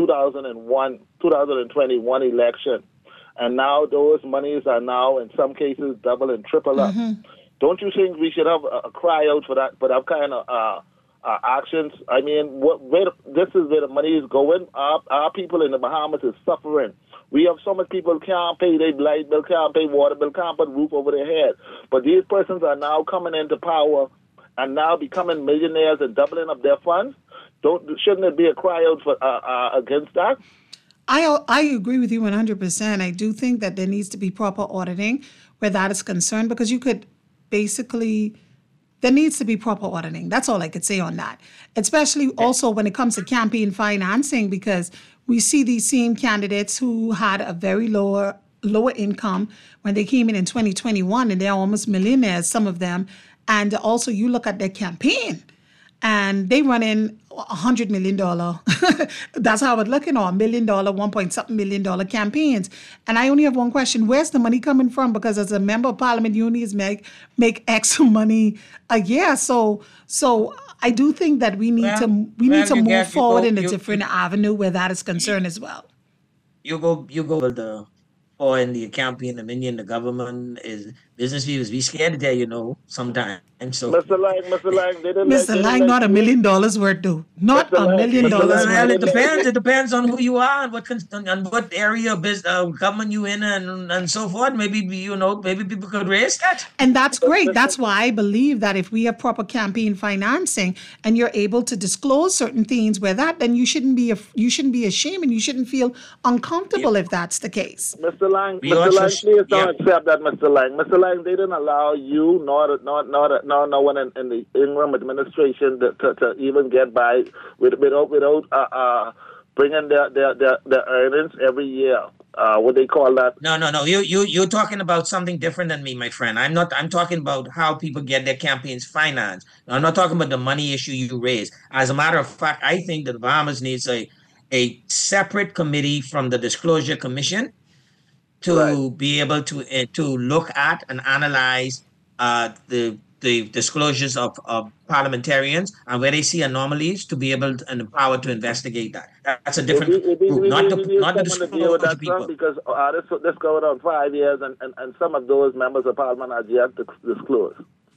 2021 election, and now those monies are now in some cases double and triple up. Mm-hmm. Don't you think we should have a cry out for that kind of actions? I mean, this is where the money is going. Our people in the Bahamas is suffering. We have so much people can't pay their light bill, can't pay water bill, can't put a roof over their head. But these persons are now coming into power and now becoming millionaires and doubling up their funds. Shouldn't it be a cry out for against that? I agree with you 100%. I do think that there needs to be proper auditing where that is concerned, because you could basically, there needs to be proper auditing. That's all I could say on that. Especially also when it comes to campaign financing, because we see these same candidates who had a very lower income when they came in 2021, and they're almost millionaires, some of them. And also you look at their campaign and they run in $100 million. That's how I would look, $1 million, $1.something million campaigns. And I only have one question: where's the money coming from? Because as a member of Parliament, you need to make extra money a year. So I do think that we need to move forward in a different avenue where that is concerned as well. You go with the or in the campaign, the minion, the government is business views. We scared there, sometimes. So Mr. Lang, Mr. Lang, not $1 million worth, though. Not $1 million worth. Well, it depends. It depends on who you are and what area of business, government you in, and so forth. Maybe maybe people could raise that. And that's great. That's why I believe that if we have proper campaign financing and you're able to disclose certain things where that, then you shouldn't be ashamed and you shouldn't feel uncomfortable if that's the case. Mr. Lang, please don't accept that, Mr. Lang. Mr. Lang, they didn't allow you, nor no one in the Ingram administration to even get by without bringing their earnings every year. What they call that? No. You're talking about something different than me, my friend. I'm talking about how people get their campaigns financed. I'm not talking about the money issue you raised. As a matter of fact, I think that the Bahamas needs a separate committee from the Disclosure Commission to be able to look at and analyze the disclosures of parliamentarians and where they see anomalies, to be able and empowered to investigate that. That's a different group, not the disclosure people. Because this going on 5 years, and some of those members of parliament are yet to disclose.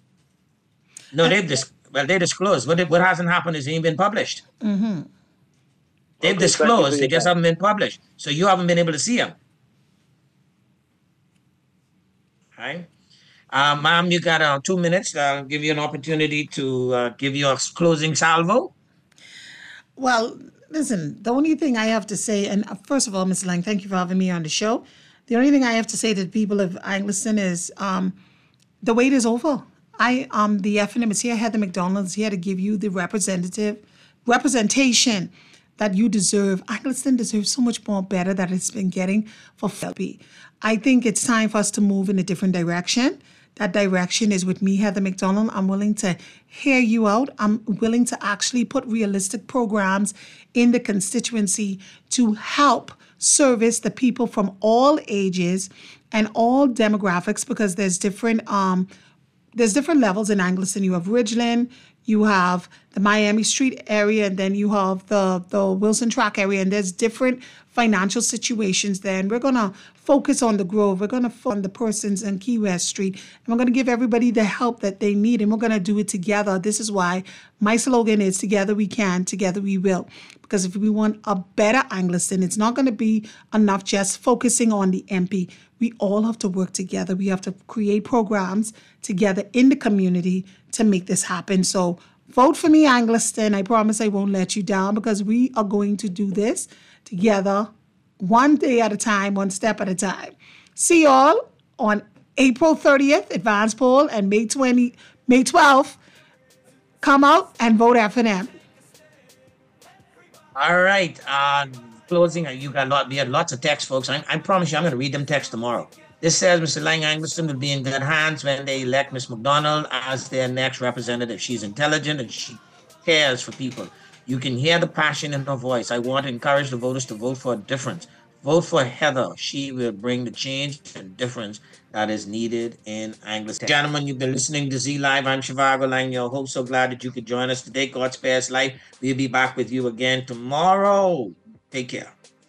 No, they disclosed. What hasn't happened is they ain't been published. Mm-hmm. They've disclosed, they just haven't been published. So you haven't been able to see them. Right? Ma'am, you got 2 minutes. I'll give you an opportunity to give your closing salvo. Well, listen, the only thing I have to say, and first of all, Ms. Lang, thank you for having me on the show. The only thing I have to say to the people of Angliston is the wait is over. The F&M is here. Heather McDonald is here to give you the representation that you deserve. Angleton deserves so much more better that it's been getting for FLP. I think it's time for us to move in a different direction. That direction is with me, Heather McDonald. I'm willing to hear you out. I'm willing to actually put realistic programs in the constituency to help service the people from all ages and all demographics, because there's different levels in Angleton. You have Ridgeland, you have the Miami Street area, and then you have the Wilson Track area, and there's different financial situations there. And we're going to focus on the Grove. We're going to focus on the persons in Key West Street, and we're going to give everybody the help that they need, and we're going to do it together. This is why my slogan is together we can, together we will. Because if we want a better Angleton, it's not going to be enough just focusing on the MP. We all have to work together. We have to create programs together in the community to make this happen. So vote for me, Angleton. I promise I won't let you down, because we are going to do this together, one day at a time, one step at a time. See y'all on April 30th, advance poll, and May 12th. Come out and vote F&M. All right. Closing. We had lots of texts, folks. I promise you, I'm going to read them texts tomorrow. This says Mr. Lang Angleton will be in good hands when they elect Ms. McDonald as their next representative. She's intelligent and she cares for people. You can hear the passion in her voice. I want to encourage the voters to vote for a difference. Vote for Heather. She will bring the change and difference that is needed in Angleton. Gentlemen, you've been listening to Z Live. I'm Shivago Lang, your host. So glad that you could join us today. God spares life. We'll be back with you again tomorrow. Take care.